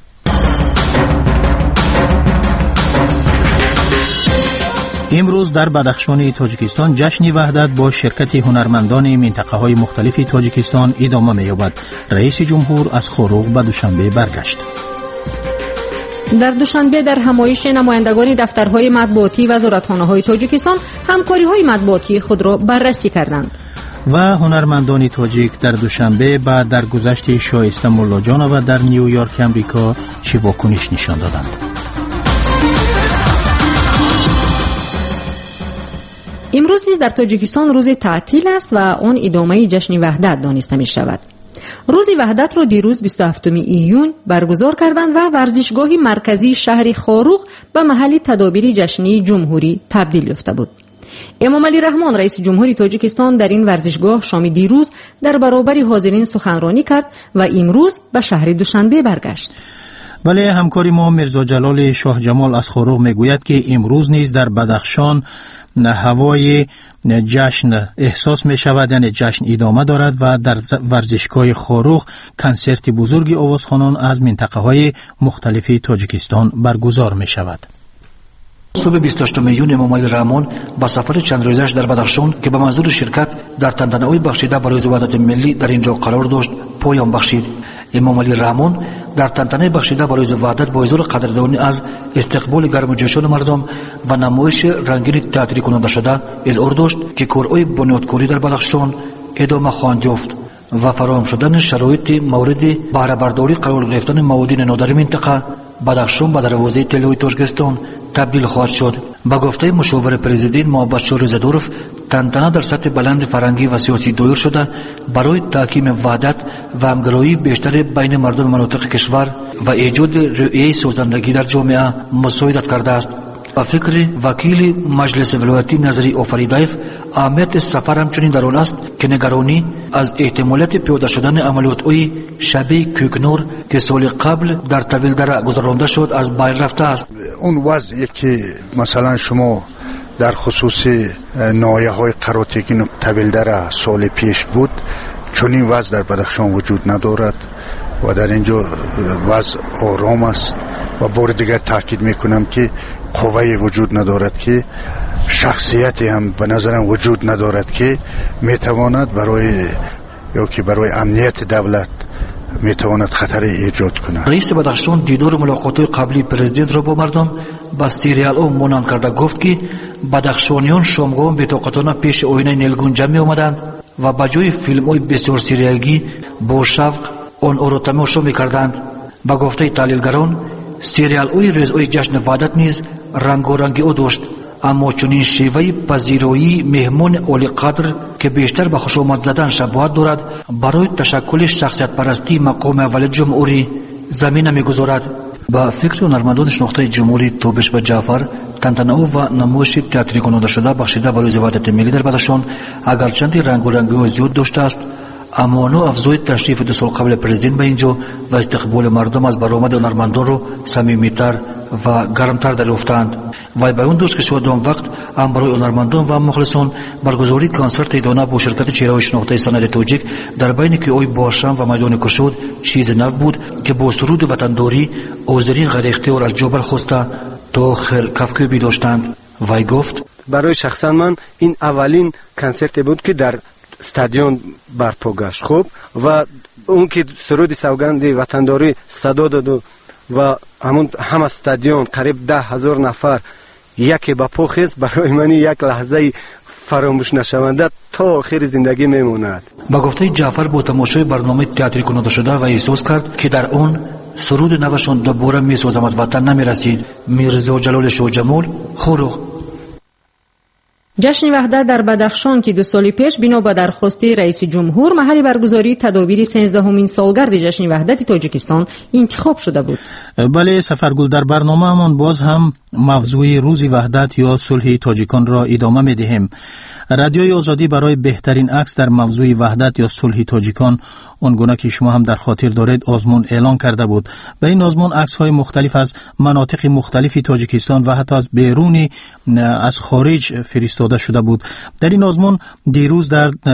Speaker 3: امروز در بدخشان تاجیکستان جشن وحدت با شرکت هنرمندان منطقه‌های مختلف تاجیکستان ادامه می‌یابد. رئیس جمهور از خوروغ به دوشنبه برگشت.
Speaker 2: در دوشنبه در همایش نمایندگان دفترهای مطبوعاتی وزارتخانه‌های تاجیکستان همکاری‌های مطبوعاتی خود را بررسی کردند.
Speaker 3: و هنرمندان تاجیک در دوشنبه بعد در گذشت شایسته ملاجانوو در نیویورک امریکا چه واکنش نشان دادند.
Speaker 2: امروز نیز در تاجیکستان روز تعطیل است و آن ادامه جشن وحدت دانسته می شود. روز وحدت را دیروز 27 ایون برگزار کردند و ورزشگاه مرکزی شهر خوروغ به محل تدابیر جشنی جمهوری تبدیل یافته بود. امامعلی رحمان رئیس جمهوری تاجیکستان در این ورزشگاه شام دیروز در برابر حاضرین سخنرانی کرد و امروز به شهر دوشنبه برگشت.
Speaker 3: ولی همکاری ما مرزا جلال شاه جمال از خوروغ میگوید که امروز نیز در بدخشان هوای جشن احساس می شود، یعنی جشن ادامه دارد و در ورزشگاه خوروغ کنسرت بزرگ آوازخوانان از منطقه های مختلف تاجیکستان برگزار می شود.
Speaker 5: صبح 28 میلیون امامعلی رحمان با سفر چند روزش در بدخشان که به منظور شرکت در تنتنه‌های بخشیده برای وحدت ملی در اینجا قرار داشت پایان بخشید. امامعلی رحمان در تنتنه بخشیده برای وحدت با حضور قدردانی از استقبال گرم جوشان مردم و نمایش رنگین تئاتری کننده شده اظهار داشت که کارهای بنیادکاری در بدخشان ادامه خواهند یافت و فراهم شدن شرایط مورد بهره برداری قرار گرفتن موادین نادر منطقه بدخشان به دروازه طلای تاجیکستان تبدیل خواهد شد. با گفته مشاور پرزیدنت محمد رضادورف، تنتنه در سطح بلند فرهنگی و سیاسی دایر شده برای تحکیم وحدت و همگرایی بیشتر بین مردم مناطق کشور و ایجاد روحیه سازندگی در جامعه مساعدت کرده است. و فکر وکیل مجلس ولایتی نظری آفریدایف، اهمیت سفر همچنین در آن است که نگرانی از احتمالات پیاده شدن عملیات‌های شبیه کوکنور که سال قبل در طویلدره گذرانده شد از بین رفته است.
Speaker 22: اون وضعی که مثلا شما در خصوص ناحیه‌های قراتگین و طویلدره سال پیش بود، چون این وضع در بدخشان وجود ندارد و در اینجا وضع آرام است. و بار دیگر تاکید میکنم که قوه وجود ندارد که شخصیتی هم به نظرم وجود ندارد که میتواند برای امنیت دولت میتواند خطر ایجاد کند.
Speaker 5: رئیس بدخشان دیدار ملاقات‌های قبلی پرزیدنت را با مردم با سریال او مانند کرده گفت که بدخشانیان شامگاه بی‌طاقتانه پیش آینه نیلگون جمع آمدند و با جای فیلم‌های بسیار سریالی با شوق آن را تماشا می‌کردند. با گفته تحلیلگران سریال‌های رضای جشن وحدت نیز رنگ و رنگی او داشت، اما چنین شیوه پذیرایی مهمان عالی قدر که بیشتر به خوشامد زدن شباهت دارد برای تشکل شخصیت پرستی مقام اول جمهوری زمینه می‌گذارد. با فکر هنرمندان شناخته جمهوری توبش و جعفر، تنتنه و نمایش تئاتری کننده شده بخشیده برای وحدت ملی در بدخشان اگرچند رنگ و رنگی زیاد داشته است، اما نو افزای تشریف 2 سال قبل پرزیدنت به اینجا و استقبال مردم از برآمد هنرمندان رو صمیمیتر و گرمتر دریافتند. و بیان داشت که شاید آن وقت هم برای هنرمندان و مخلصان برگزاری کنسرت ایدانه با شرکت چهره‌های شناخته صنعت تاجیک در بین کوههای بارشم و میدان کشود چیز نو بود که با سرود وطنداری حاضرین غیر اختیار از جا برخاسته تا آخر کفکوبی داشتند. وی گفت
Speaker 23: برای شخصا من این اولین کنسرت بود که در استادیوم برپا گشت. خوب و اون که سرود سوگند وطنداری صدا داد و هم استادیوم قریب 10,000 نفر یکی با پا خیست، برای من یک لحظه فراموش نشونده تا آخر زندگی میموند.
Speaker 5: با گفته جعفر با تماشای برنامه تئاتری کننده شده و احساس کرد که در آن سرود نوشان دوباره میسازم از وطن نمیرسید. میرزا جلال شوجمول خورو.
Speaker 2: جشن وحدت در بدخشان که 2 سال پیش بنا به درخواست رئیس جمهور محل برگزاری تدابیر 13مین سالگرد جشن وحدت تاجیکستان انتخاب شده بود.
Speaker 3: بله سفرگل، در برنامه‌مان باز هم موضوع روز وحدت یا صلح تاجیکان را ادامه می‌دهیم. رادیوی آزادی برای بهترین عکس در موضوع وحدت یا صلح تاجیکان، آنگونه که شما هم در خاطر دارید، آزمون اعلان کرده بود. به این آزمون عکس‌های مختلف از مناطق مختلف تاجیکستان و حتی از بیرون از خارج فرستاده شده بود. در این آزمون دیروز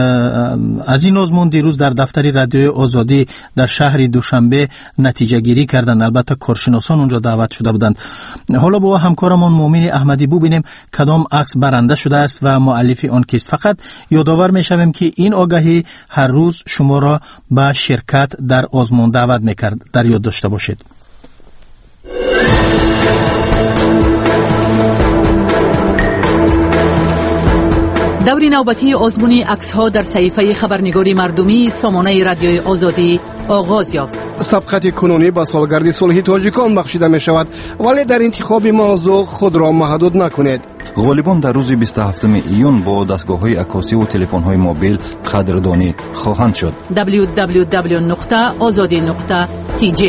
Speaker 3: در دفتر رادیوی آزادی در شهر دوشنبه نتیجه گیری کردند. البته کارشناسان اونجا دعوت شده بودند. حالا با همکارمون مومن احمدی ببینیم کدام عکس برنده شده است و مؤلف آن کیست. فقط یادآور می‌شویم که این آگهی هر روز شما را به شرکت در آزمون دعوت می‌کرد. در یاد داشته باشید.
Speaker 1: دور نوبتی آزمون عکس‌ها در صحیفه خبرنگاری مردمی سامانه رادیوی آزادی آغاز یافت.
Speaker 4: سبقت کنونی با سالگرد صلح تاجیکان بخشیده می شود، ولی در انتخاب موضوع خود را محدود نکنید.
Speaker 7: غالبان در روز 27 ایون با دستگاه‌های عکاسی و تلفن‌های موبیل قدردانی خواهند شد.
Speaker 1: www.azadi.tj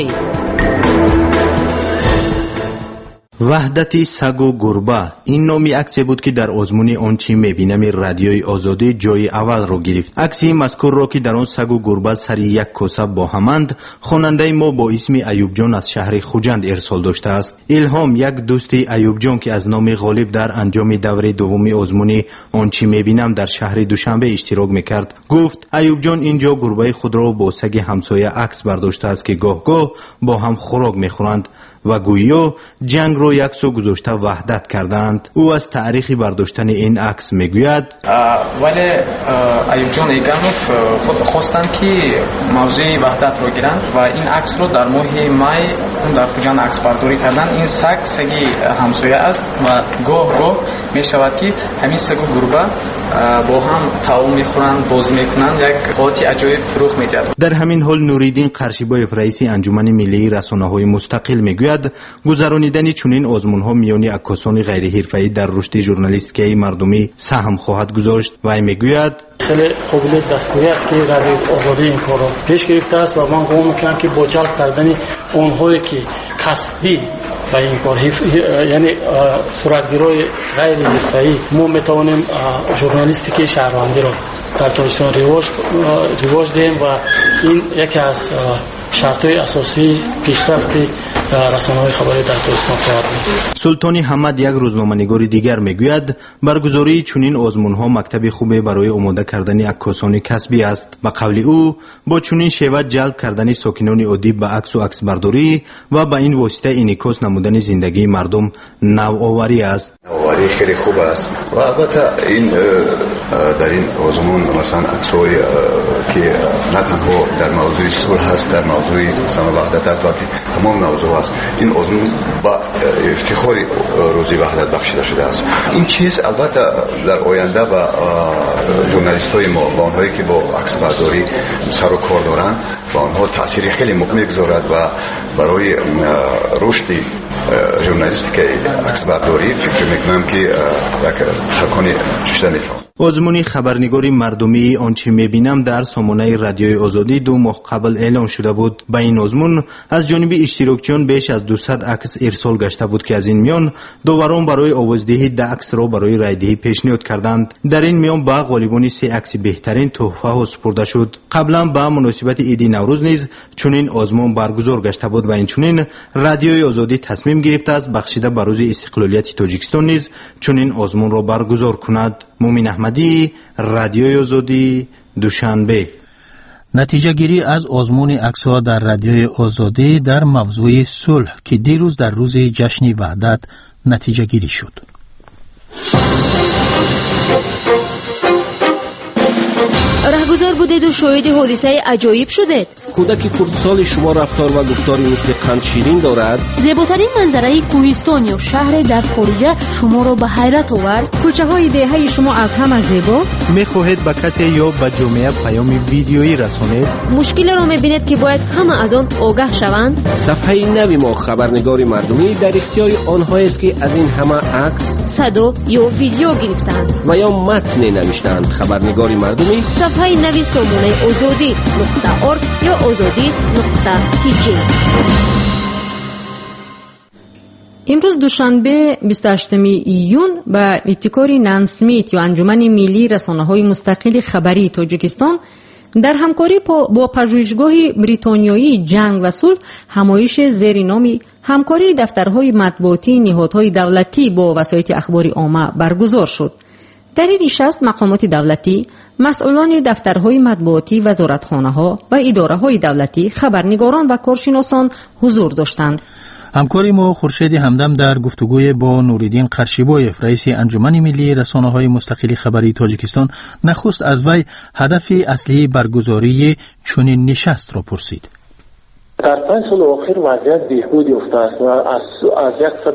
Speaker 10: وحدت سگ و گربه، این نامی عکسی بود که در آزمون آنچه میبینم رادیوی آزادی جای اول را گرفت. عکسی مذکور را که در آن سگ و گربه سر یک کاسه با همند، خواننده ما با اسم ایوب جان از شهر خوجند ارسال داشته است. الهام، یک دوست ایوب جان که از نام غالب در انجام دوره دوم آزمون آنچه میبینم در شهر دوشنبه اشتراک میکرد، گفت ایوب جان اینجا گربه خود را با سگ همسایه عکس برداشته است که گاه گاه با هم خوراک میخورند و گویا جنگ رو یک سو گذاشته وحدت کردند. او از تاریخ برداشتن این عکس میگوید
Speaker 11: ولی ایوب جان ایگانوف خواستند که موضوع وحدت رو گیرند و این عکس رو در ماه مای در خوجند عکس برداری کردن. این سگی همسایه است و گاه می شود که همین سگ و گربه با هم تعاون میخورند، بازی میکنند، یک قاطی عجایب رخ میدهد.
Speaker 10: در همین حال نوریدین قرشیبایف رئیس انجمن ملی رسانه‌های مستقل میگوید گذرانیدن چنین آزمون‌ها میان عکاسان غیر حرفه‌ای در رشد ژورنالیستیک مردمی سهم خواهد گذاشت و میگوید
Speaker 24: خیلی قابلیت دستوری است که رادیو آزادی این کار را پیش گرفته است و من گمان میکنم که با جلب کردن اونهایی که کسبی و این کار یعنی صورتگیرای غیر حرفه‌ای ما میتوانیم ژورنالیستیک شهروندی را در تاجیکستان رواج دهیم و این یکی از شرط‌های اساسی پیشرفت رسانه‌های خبری در تاجیکستان خواهد بود.
Speaker 10: سلطانی حمد، یک روزنامه‌نگار دیگر، میگوید برگزاری چنین آزمون‌ها مکتب خوبی برای آماده کردن عکاسان کسبی است. به قول او با چنین شیوه جلب کردن ساکنان عادی به عکس و عکسبرداری و به این واسطه انعکاس نمودن زندگی مردم نوآوری است.
Speaker 25: نوآوری خیلی خوب است و البته این در این آزمون مثلا عکس‌های که نه تنها در موضوع صلح است، در موضوع مثلا وحدت است، بلکه تمام موضوع است. این آزمون با افتخار روزی وحدت بخشیده شده است. این چیز البته در آینده و ژورنالیست‌های ما با آنهایی که با عکس برداری سر و کار دارند با آنها تأثیری خیلی می‌گذارد و برای رشد ژورنالیستیک عکس برداری فکر می‌کنم که یک تکانی شده می‌تواند.
Speaker 10: آزمون خبرنگاری مردمی آنچه میبینم در سامانه رادیوی آزادی 2 ماه قبل اعلان شده بود. با این آزمون از جانب اشتراکچیان بیش از 200 عکس ارسال گشته بود که از این میان داوران برای آوازدهی 10 عکس را برای رایدهی پیشنهاد کردند. در این میان با غالبان 3 عکس بهترین تحفه ها سپرده شد. قبلا با مناسبت عید نوروز نیز چنین آزمون برگزار گشته بود و این چنین رادیوی آزادی تصمیم گرفته است بخشیده بر روز استقلالیت تاجیکستان نیز چنین آزمون را برگزار کند. مومن احمدی، رادیوی آزادی، دوشنبه.
Speaker 3: نتیجه گیری از آزمون عکس‌ها در رادیوی آزادی در موضوع صلح که دیروز در روز جشن وحدت نتیجه گیری شد.
Speaker 19: رهگذار بودید و شاهد حادثه عجایب شدید.
Speaker 20: کودک خردسال شما رفتار و گفتاری مثل قند شیرین دارد.
Speaker 6: زیباترین منظره کوهستان یا شهر در خارج شما را به حیرت آورد.
Speaker 2: کوچه های دهه شما از همه زیباست.
Speaker 10: میخواهید به کسی یا به جامعه پیام ویدیویی رسانید.
Speaker 19: مشکل را میبینید که باید همه از آن آگاه شوند.
Speaker 20: صفحه نوی ما خبرنگار مردمی در اختیار آنها است که از این همه عکس،
Speaker 19: صدا یا ویدیو گرفتند
Speaker 20: و یا متن نوشتند. خبرنگار مردمی
Speaker 19: صفحه نوی سامانه azadi.org یا azadi.tg.
Speaker 2: امروز دوشنبه 28 ایون به ابتکار نان سمیت یا انجمن ملی رسانه‌های مستقل خبری تاجیکستان در همکاری با پژوهشگاه بریتانیایی جنگ و صلح همایش زیر نام همکاری دفترهای مطبوعاتی نهادهای دولتی با وسایط اخبار عامه برگزار شد. در این نشست مقامات دولتی، مسئولان دفترهای مطبوعاتی، وزارتخانه‌ها و اداره‌های دولتی، خبرنگاران و کارشناسان حضور داشتند.
Speaker 3: همکاری ما خورشید همدم در گفتگوی با نوریدین قرشیبایف رئیس انجمن ملی رسانه‌های مستقل خبری تاجیکستان نخست از وی هدف اصلی برگزاری چنین نشست را پرسید.
Speaker 8: در 5 سال اخیر وضعیت بهبودی افتاده است و از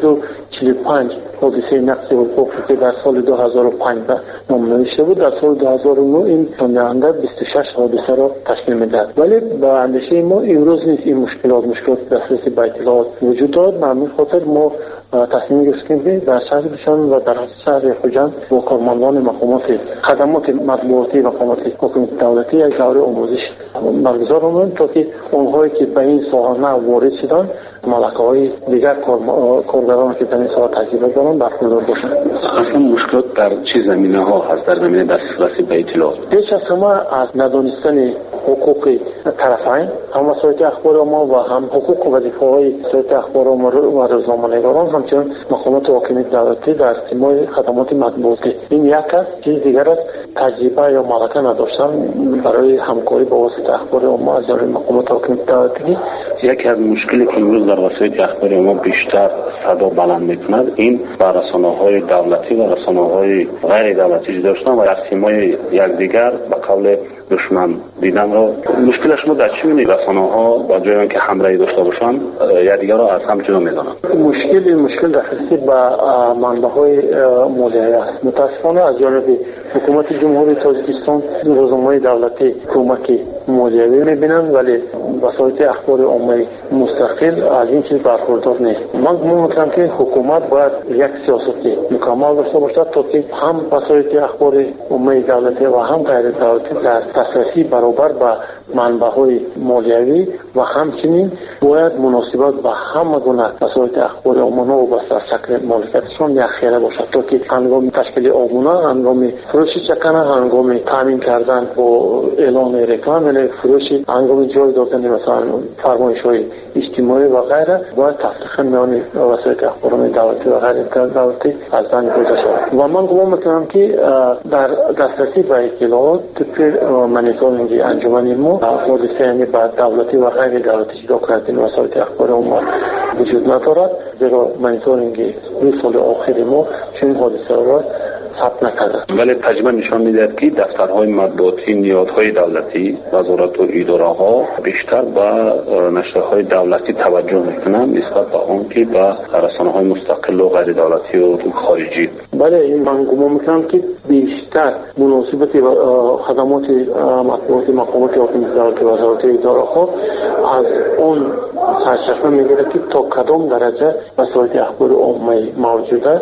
Speaker 8: 145 حادثه نقض حقوق که در سال 2005 نام نوشته بود، در سال 2009 این تنده 26 حادثه را تشکیل می‌دهد. ولی به اندیشه ما امروز نیست این مشکلات دسترسی به اطلاعات وجود دارد. به همین خاطر ما تصمیم گرفتیم که در شهر دوشان و در شهر خوجند با کارمندان مقامات خدمات مطبوعاتی و مقامات حکومت دولتی یک دوره آموزش برگزار کنیم تا که آنهایی که به این ساحه وارد شدند ملکه‌های دیگر کارگران که در این ساحه تجربه دارند برخوردار باشند.
Speaker 9: اصلا مشکلات در چه زمینه‌ها هست در زمینه دسترسی به اطلاعات؟
Speaker 8: بیش از همه از ندانستن حقوق طرفین، هم وسایط اخبار ما و هم حقوق و وظیفه‌های وسایط اخبار ما و روزنامه‌نگاران، همچنین مقامات حاکمیت دولتی در سیمای خدمات مطبوعاتی. این یک است. چیز دیگر است تجربه یا ملکه نداشتن برای همکاری با وسایط اخبار ما از جانب مقامات حاکمیت دولتی.
Speaker 9: یکی از مشکلی که امروز در وسایط اخبار ما بیشتر صدا بلند می‌کند این با رسانه‌های دولتی و رسانه‌های غیر دولتی داشتن و در سیمای یکدیگر به قول دشمن دیدن را. مشکل شما در چی می‌بینید؟ رسانه‌ها با جایی که همراهی داشته باشند یکدیگر را از هم جدا می‌دانند.
Speaker 8: مشکل دسترسی به منبع‌های مالیاتی است. متأسفانه از جانب حکومت جمهوری تاجیکستان روزنامه‌های دولتی کمک مالیاتی می‌بینند ولی وسایط اخبار عامه مستقل از این چیز برخوردار نیست. من گمان می‌کنم که حکومت باید یک سیاست مکمل داشته باشد تا که هم وسایط اخبار عامه دولتی و هم غیر دولتی در دسترسی برابر به منبع‌های مالیاتی و همچنین باید مناسبت به همه گونه وسایط اخبار عامه و به شکل مالکیتشان یک خیره باشد تا که هنگام تشکیل آبونه، هنگام فروش چکنه، هنگام تامین کردن با اعلان رکلام یعنی فروش، هنگام جای دادن مثلا فرمایش‌های اجتماعی و غیره باید تفریق میان وسایط اخبار دولتی و غیر دولتی از بین گذاشته شود. و من گمان می‌کنم که در دسترسی به اطلاعات طبق مانیتورینگ انجمن ما حادثه یعنی بعد دولتی و غیر دولتی جدا کردن وسایط اخبار ما وجود ندارد، زیرا مانیتورینگ 2 سال آخر ما چنین حادثه را ثبت نکرده.
Speaker 9: ولی تجربه نشان می‌دهد که دفترهای مطبوعاتی نهادهای دولتی وزارت و اداره‌ها بیشتر به نشرهای دولتی توجه می‌کنند نسبت به آن که به رسانه‌های مستقل و غیر دولتی و خارجی.
Speaker 8: بله این من گمان می‌کنم که بیشتر مناسبت خدمات مطبوعاتی مقامات حاکمیت دولتی و وزارت اداره‌ها از اون سرچشمه می‌گیره که تا کدام درجه وسایط اخبار عامه موجوده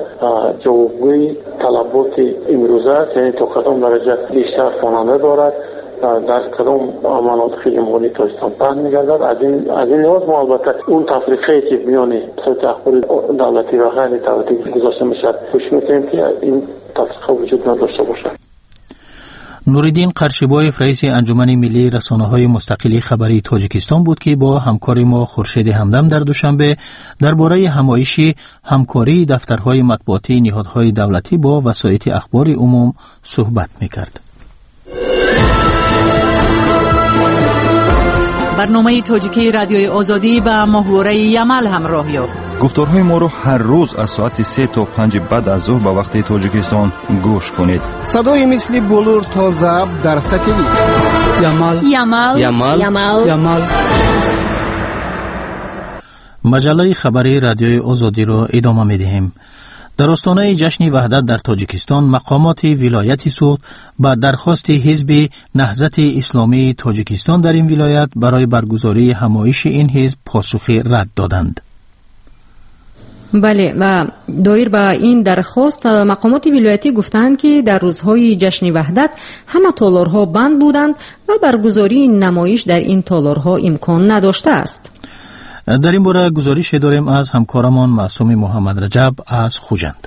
Speaker 8: جوابگوی طلبات امروزه یعنی تا کدام درجه بیشتر خواننده دارد، در کدام مناطق جمهوری تاجیکستان پهن می‌گردد. از این لحاظ ما البته اون تفریقی که میان وسایط اخبار دولتی و غیر دولتی گذاشته میشد خوش می‌کنیم که این تفریق وجود نداشته باشد.
Speaker 3: نوریدین قرشیبایف رئیس انجمن ملی رسانه‌های مستقل خبری تاجیکستان بود که با همکار ما خورشید همدم در دوشنبه درباره همایش همکاری دفترهای مطبوعاتی نهادهای دولتی با وسایط اخبار عموم صحبت می‌کرد.
Speaker 1: برنامه تاجیکی رادیوی آزادی با محوره یمل همراه یافت.
Speaker 7: گفتارهای ما رو هر روز از ساعت 3 تا 5 بعد از ظهر به وقت تاجیکستان گوش کنید.
Speaker 4: صدای مثل بلور تا ضبط در ساتلیت.
Speaker 1: یمال.
Speaker 3: مجله خبری رادیوی آزادی را ادامه می‌دهیم. در آستانه جشن وحدت در تاجیکستان مقامات ولایت سوخت با درخواست حزب نهضت اسلامی تاجیکستان در این ولایت برای برگزاری همایش این حزب پاسخی رد دادند.
Speaker 2: بله، و دایر به این درخواست مقامات ولایتی گفتند که در روزهای جشن وحدت همه تالارها بند بودند و برگزاری نمایش در این تالارها امکان نداشته است.
Speaker 3: در این باره گزارش داریم از همکارمان معصوم محمد رجب از خوجند.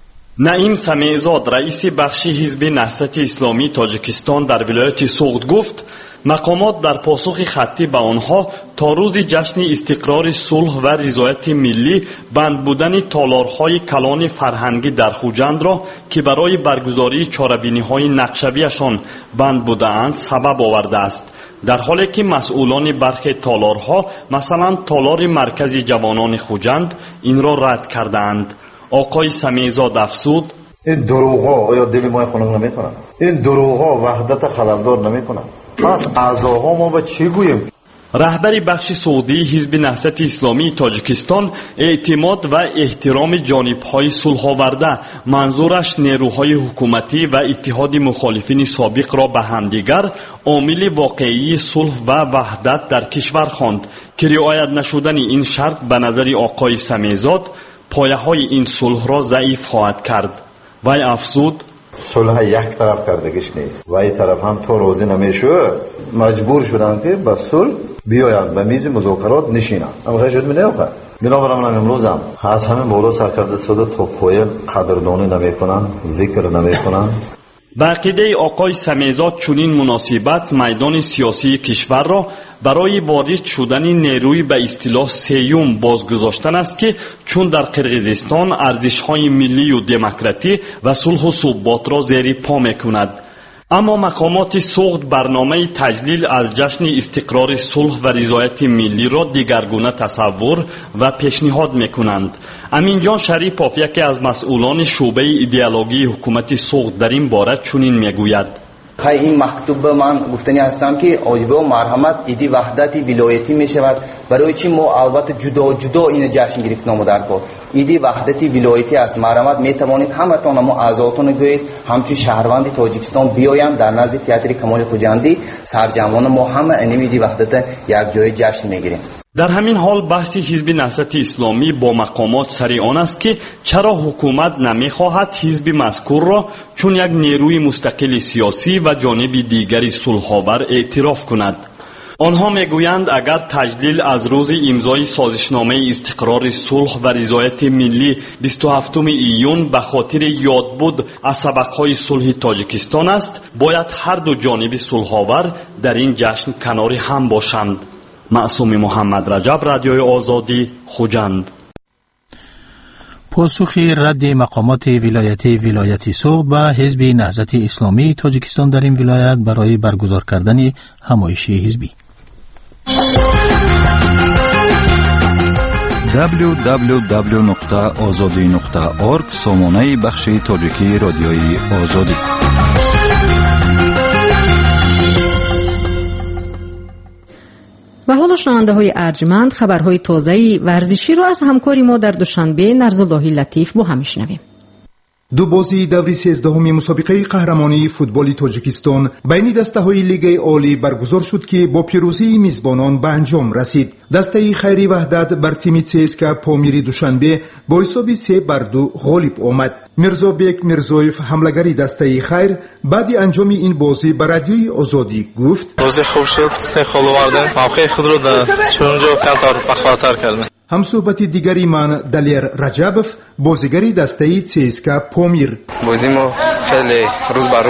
Speaker 12: نعیم سمیعزاد رئیس بخش حزب نهضت اسلامی تاجیکستان در ولایت سوغد گفت مقامات در پاسخ خطی به آنها تا روز جشن استقرار صلح و رضایت ملی بند بودن تالارهای کلان فرهنگی در خوجند را که برای برگزاری چاره‌بینی‌های نقشه‌ایشان بند بودند سبب آورده است، در حالی که مسئولان برخی تالارها مثلا تالار مرکز جوانان خوجند این را رد کردند. آقای سمیعزاد افزود
Speaker 15: این دروغ‌ها آیا دل ما خنک نمی‌کنند؟ این دروغ‌ها وحدت خلل‌دار نمی‌کنند؟ پس اعضاها ما به چی گوییم؟
Speaker 12: رهبر بخش سعودی حزب نهضت اسلامی تاجیکستان اعتماد و احترام جانب‌های صلح آورده منظورش نیروهای حکومتی و اتحاد مخالفین سابق را به همدیگر عامل واقعی صلح و وحدت در کشور خواند که رعایت نشدن این شرط به نظر آقای سمیعزاد پایه‌های این صلح را ضعیف خواهد کرد. وی افزود
Speaker 15: صلح یک طرف کردگیش نیست و این طرف هم تا روزی نمیشه مجبور شدن که به صلح بیایند به میز مذاکرات نشینند، اما خیلی شد نمیخواد. بنابراین من امروز هم از همین بالا سرکرده شده تا پایه قدردانی نمیکنن، ذکر نمیکنن.
Speaker 12: به عقیده آقای سمیعزاد چنین مناسبت میدان سیاسی کشور را برای وارد شدن نیروی به اصطلاح سیوم بازگذاشتن است که چون در قرقیزستان ارزش‌های ملی و دموکراسی و صلح و ثبات را زیر پا می‌کند. اما مقامات سوغد برنامه تجلیل از جشن استقرار صلح و رضایت ملی را دیگرگونه تصور و پیشنهاد می‌کنند. امین جان شریفوف یکی از مسئولان شعبه ایدئولوژی حکومت سوغد در این باره چنین میگوید:
Speaker 16: این مکتوب من گفتنی هستم که عاجبه و مرحمت ایدی وحدتی ولایتی می شود. برای چی ما البته جدا جدا این جشن گرفتیم در کار ایدی وحدتی ولایتی است. مرحمت می توانید همتون ما اعضاتون گویید همچون شهروند تاجیکستان بیایند در نزد تئاتر کمال خوجندی سرجمعان ما همه ایدی وحدت یک جای جشن میگیریم.
Speaker 12: در همین حال بحث حزب نهضت اسلامی با مقامات سر آن است که چرا حکومت نمیخواهد حزب مذکور را چون یک نیروی مستقل سیاسی و جانب دیگری صلح‌آور اعتراف کند. آنها میگویند اگر تجلیل از روز امضای سازشنامه استقرار صلح و رضایت ملی 27 ایون به خاطر یادبود از سبقهای صلح تاجیکستان است، باید هر دو جانب صلح‌آور در این جشن کنار هم باشند. معصوم محمد رجب، رادیوی آزادی، خوجند.
Speaker 3: پاسخ رد مقامات ولایت سوغد و حزب نهضت اسلامی تاجیکستان در این ولایت برای برگزار کردن همایش حزبی.
Speaker 7: www.azadi.org سامانه بخش تاجیکی رادیوی آزادی.
Speaker 2: و حالا شنونده های ارجمند خبرهای تازه ورزشی را از همکاری ما در دوشنبه نرزاللهی لطیف با هم میشنویم.
Speaker 17: دو بازی دوری 13 مسابقه قهرمانی فوتبال تاجیکستان بین دسته‌های لیگ عالی برگزار شد که با پیروزی میزبانان به انجام رسید. دسته خیری وحدت بر تیم CSKA پامیر دوشنبه با حساب 3-2 غالب آمد. میرزابک میرزایف حملگری دسته خیر بعد انجام این بازی به رادیوی آزادی گفت:
Speaker 18: بازی خوب شد، 3 گل آوردیم، موقع خود را در چونجا کمتر بخواتر کردیم.
Speaker 17: همصحبت دیگری من دلیر رجبف بازیگری دسته CSKA پامیر.
Speaker 18: بازی ما خیلی روز به روز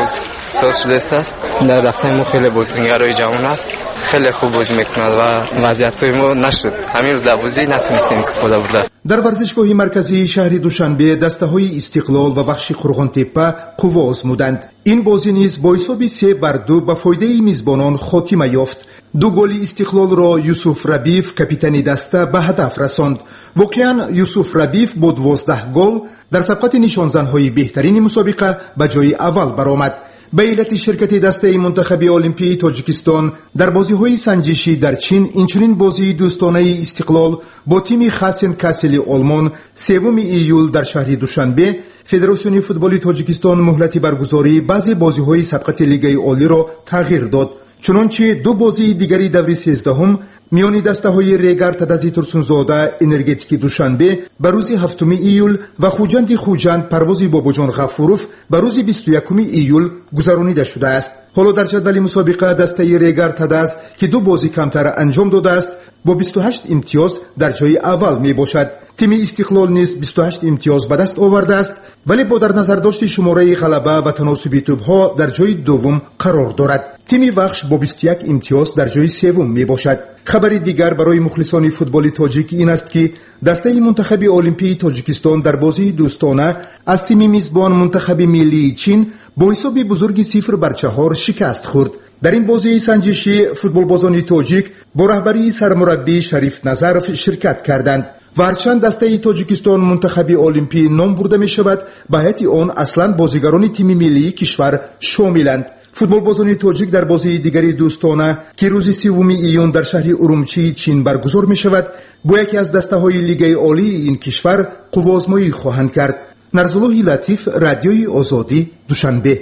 Speaker 13: سال شده است. در دسته ما خیلی بازیگرای جوان است، خیلی خوب بازی میکنند و وضعیت ما نشد. همین روز در بازی نتونستیم استفاده برده.
Speaker 17: در ورزشگاه مرکزی شهر دوشنبه دسته‌های استقلال و بخش قرغن‌تپه قوا آزمودند. این بازی نیز با حساب 3-2 به فایده میزبانان خاتمه یافت. 2 گل استقلال را یوسف ربیف کاپیتان دسته به هدف رساند. واقعا یوسف ربیف با 12 گل در سبقت نشانزن‌های بهترین مسابقه به جای اول برآمد. به علت شرکت دسته منتخب المپیایی تاجیکستان در بازی‌های سنجشی در چین، اینچنین بازی دوستانه استقلال با تیم خاسن کاسل آلمان 3 ایول در شهر دوشنبه فدراسیون فوتبال تاجیکستان مهلت برگزاری بعضی بازی‌های سبقت لیگ عالی را تغییر داد. چنانچه 2 بازی دیگری دور 13 میان دسته‌های ریگر تدزی ترسونزاده انرژتیک دوشنبه به روز 7 ایول و خوجند پروازی باباجان غفوروف به روز 21 ایول گذرانیده شده است. حالا در جدول مسابقه دسته ریگر تدز که 2 بازی کمتر انجام داده است با 28 امتیاز در جای اول می باشد. تیم استقلال نیز 28 امتیاز به دست آورده است، ولی با در نظر داشت شماره غلبه و تناسب توپ‌ها در جای دوم قرار دارد. تیم وخش با 21 امتیاز در جای سوم می باشد. خبری دیگر برای مخلصان فوتبال تاجیک این است که دسته منتخب المپیایی تاجیکستان در بازی دوستانه از تیم میزبان منتخب ملی چین با حساب بزرگی 0-4 شکست خورد. در این بازی سنجشی فوتبالبازان تاجیک با رهبری سرمربی شریف نظرف شرکت کردند. و هرچند دسته تاجیکستان منتخب المپی نام برده می شود، به هیئت آن اصلا بازیگران تیم ملی کشور شاملند. فوتبالبازان تاجیک در بازی دیگری دوستانه که روز 3 ایون در شهر ارومچی چین برگزار می شود با یکی از دسته های لیگ عالی این کشور قوازمایی خواهند کرد. نرزالله لطیف، رادیوی آزادی، دوشنبه.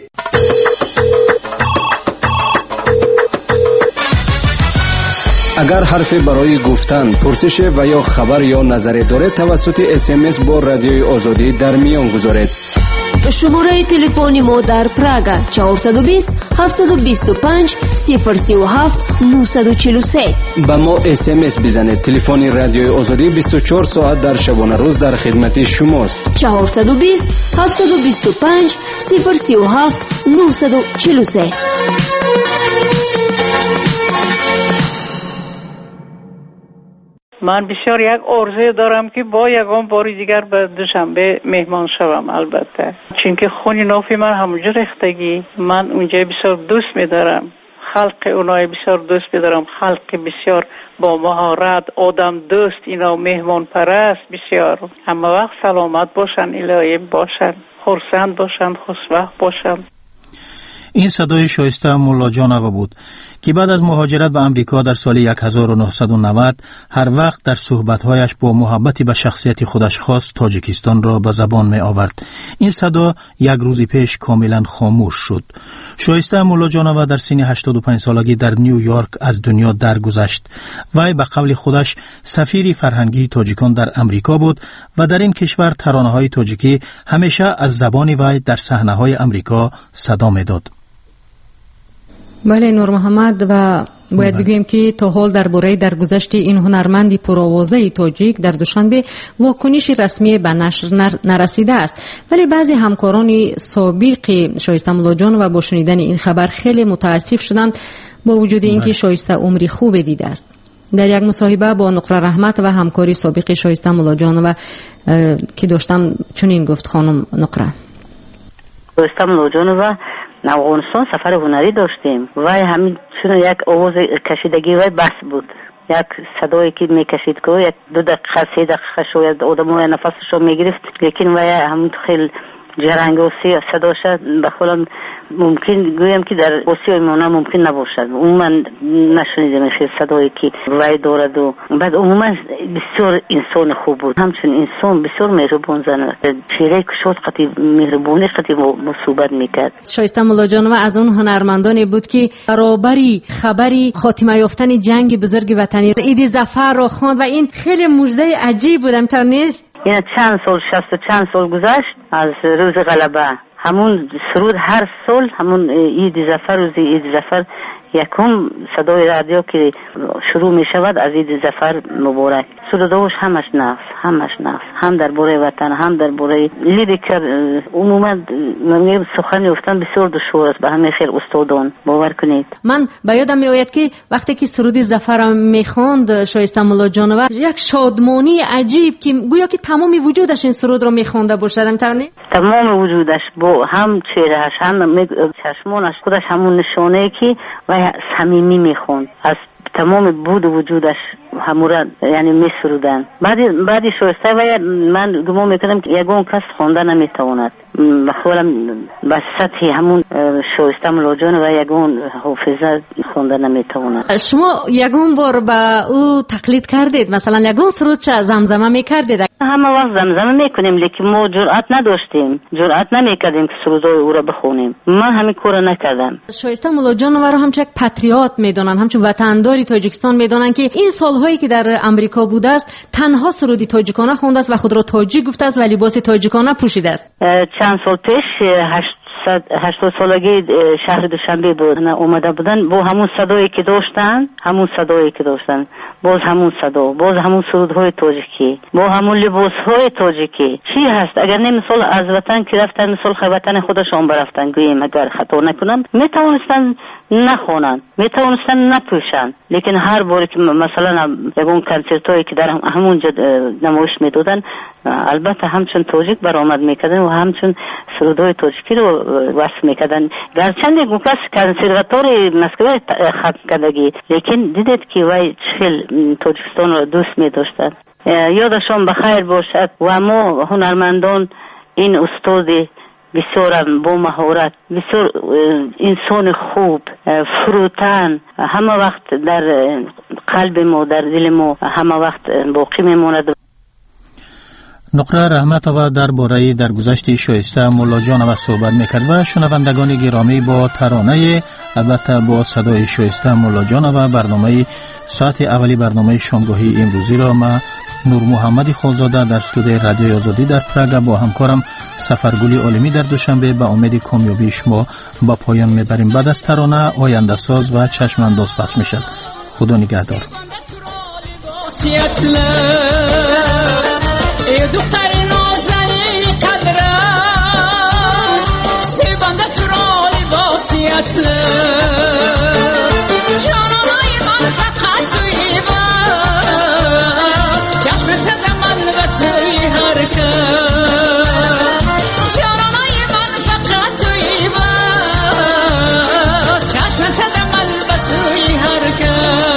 Speaker 14: اگر حرفی برای گفتن، پرسش و یا خبر یا نظری دارید توسط SMS با رادیوی آزادی در میان گذارید.
Speaker 19: شماره تلفن ما در پراگا 420 725 037 943.
Speaker 14: با ما SMS بزنید. تلفن رادیوی آزادی 24 ساعت در شبانه روز در خدمت شماست.
Speaker 19: 420 725 037 943.
Speaker 21: من بسیار یک عرضه دارم که با یگان باری دیگر به دوشنبه مهمان شوم. البته چون که خون نوفی من همونجا ریختگی، من اونجا بسیار دوست می‌دارم، خلق اونای بسیار دوست می‌دارم، خلق بسیار با مهارت، آدم دوست، اینا مهمان پرست بسیار. همه وقت سلامت باشن، الهی باشن، خرسند باشن، خوشبخت باشن.
Speaker 3: این صدای شایسته مولا جانوا بود که بعد از مهاجرت به امریکا در سال 1990 هر وقت در صحبت‌هایش با محبتی به شخصیت خودش خاص تاجیکستان را به زبان می آورد. این صدا یک روزی پیش کاملا خاموش شد. شایسته مولا جانوا در سن 85 سالگی در نیویورک از دنیا درگذشت. وی به قول خودش سفیر فرهنگی تاجیکان در امریکا بود و در این کشور ترانه‌های تاجیکی همیشه از زبان وی در صحنه‌های امریکا صدا می‌داد.
Speaker 2: بله نور محمد، و باید بگوییم که تا حال درباره درگذشت این هنرمند پرآوازه تاجیک در دوشنبه واکنش رسمی به نشر نرسیده است، ولی بعضی همکاران سابق شایسته مولا جان و با شنیدن این خبر خیلی متاسف شدند، با وجود اینکه شایسته عمری خوب دیده است. در یک مصاحبه با نقره رحمت و همکاری سابق شایسته مولا جان و که داشتم چنین گفت خانم نقره:
Speaker 22: شایسته مولا جان و افغانستان سفر هنری داشتیم و همین چون یک آواز کشیدگی و بس بود، یک صدایی که میکشید که یک 2 دقیقه 3 دقیقه شاید آدم‌ها نفسشو میگرفت، لیکن و همون خیلی جرنگ و صدا شد. بخلا ممکن گویم که در بسیار ایمانه ممکن نباشد. عموما نشنیدم خیلی صدایی که وای دارد و بعد عموما بسیار انسان خوب بود، همچون انسان بسیار مهربان زن، چهره کشاد قطعی مهربانی قطعی صحبت میکرد.
Speaker 2: شایسته مولا جان و از اون هنرمندانی بود که برابری خبری خاتمه یافتن جنگ بزرگ وطنی عید ظفر را خواند و این خیلی مژده عجیب بود، همینطور نیست؟
Speaker 22: این چند سال گذشت از روز غلبه، همون سرود هر سال همون عید ظفر، روز عید ظفر یکم صدای رادیو که شروع می شود از عید ظفر مبارک، سر دوش همش نفس، هم در باره وطن، هم در باره لیریکر. عموما سخن گفتن بسیار دشوار است به همه خیر استادان، باور کنید.
Speaker 2: من به یادم می آید که وقتی که سرود ظفر میخواند شایسته مولا جانور، یک شادمانی عجیب که گویا که تمام وجودش این سرود را میخوانده باشد.
Speaker 22: تمام وجودش با هم چهرهش، هم چشمانش، خودش همون نشانه که و صمیمی میخوند، از تمام بود وجودش همورا یعنی میسرودن. بعدی شایسته و من گمان میکنم که یگون کس خوانده نمیتواند، بخورم به سطح همون شایسته مولا جان و یگون حافظه خوانده نمیتواند.
Speaker 2: شما یگون بار با او تقلید کردید؟ مثلا یگون سرود چه زمزمه میکردید؟
Speaker 22: همه وقت زمزمه میکنیم، لیکن ما جرأت نداشتیم، جرأت نمیکردیم که سرودای او را بخونیم. من همین کار نکردم.
Speaker 2: شایسته مولا جان رو همچون یک پاتریوت میدونن، همچون وطنداری تاجیکستان میدونن که این سالهایی که در امریکا بوده است تنها سرودی تاجیکانه خونده است و خود را تاجیک گفته است و لباس تاجیکانه پوشیده است.
Speaker 22: چند سال پیش 80 سالگی شهر دوشنبه بود، اومده بودن با همون صدایی که داشتن، باز همون صدا، باز همون سرودهای تاجیکی، با همون لباسهای تاجیکی. چی هست اگر نه مثال از وطن که رفتن، مثال وطن خودشان برفتن، گوییم اگر خطا نکنم میتونستن نخونن، میتونستن نپوشن، لیکن هر باری که مثلا یگون کنسرتایی که در همونجا نمایش میدادن، البته همچون تاجیک برآمد میکردن و همچون سرودهای تاجیکی رو وصف میکردن. گرچند گوکس کنسرواتوری مسکو ختم کردگی، لیکن دیدید که وای چخیل تاجیکستان رو دوست میداشتن. یادشان بخیر باشد و ما هنرمندان این استاد بسیار با مهارت، بسیار انسان خوب، فروتن، همه وقت در قلب ما، در دل ما همه وقت باقی میماند.
Speaker 3: نقره رحمتова درباره درگذشت شایسته مولا جانور صحبت میکرد و شنوندگان گرامی با ترانه، البته با صدای شایسته مولا جانور، برنامه ساعت اولی برنامه شامگاهی امروزی را ما نور محمد خالزاده در استودیوی رادیوی آزادی در پراگ با همکارم سفرگلی عالمی در دوشنبه به امید کامیابی شما با پایان میبریم. بعد از ترانه آینده ساز و چشم انداز پخش میشد. خدا نگهدار.
Speaker 5: دختر نازنین قدرم سیبنده تو را لباسیت جانانای من فقط توی بس چشم زده من بسوی حرکت جانانای من فقط توی بس چشم زده من بسوی حرکت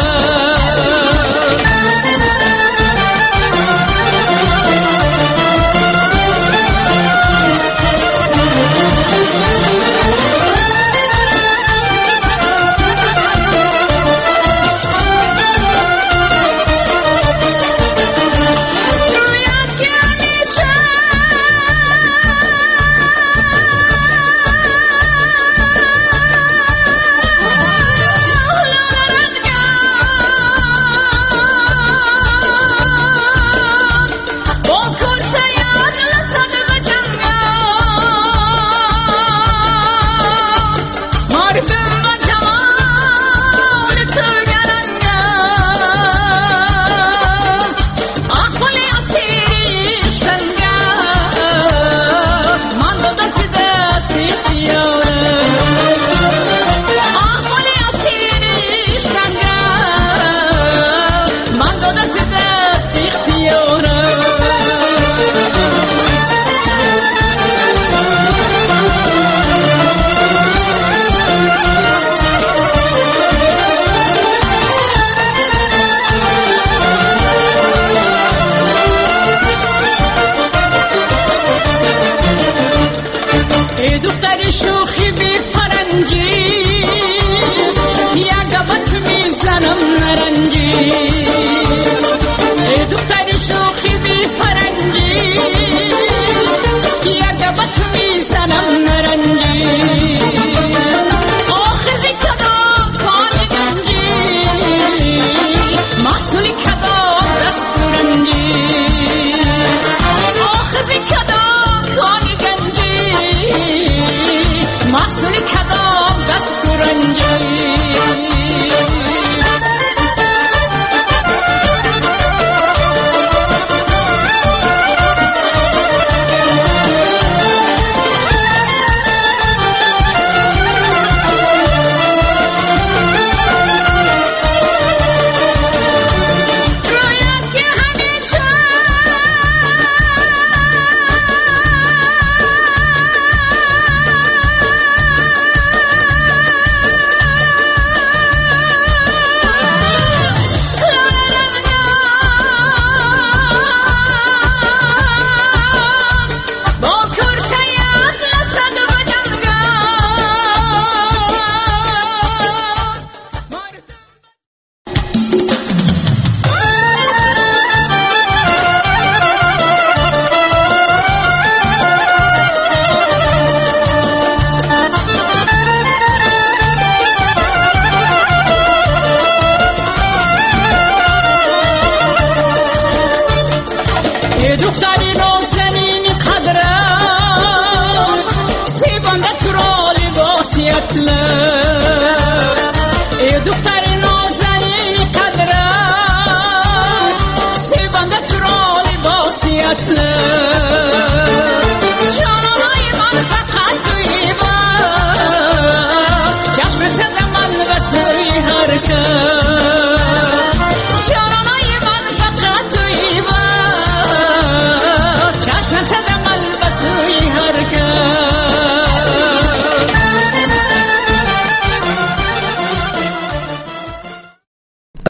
Speaker 5: دختری نازنین قدر است زیبنده تو را لباسی اطلس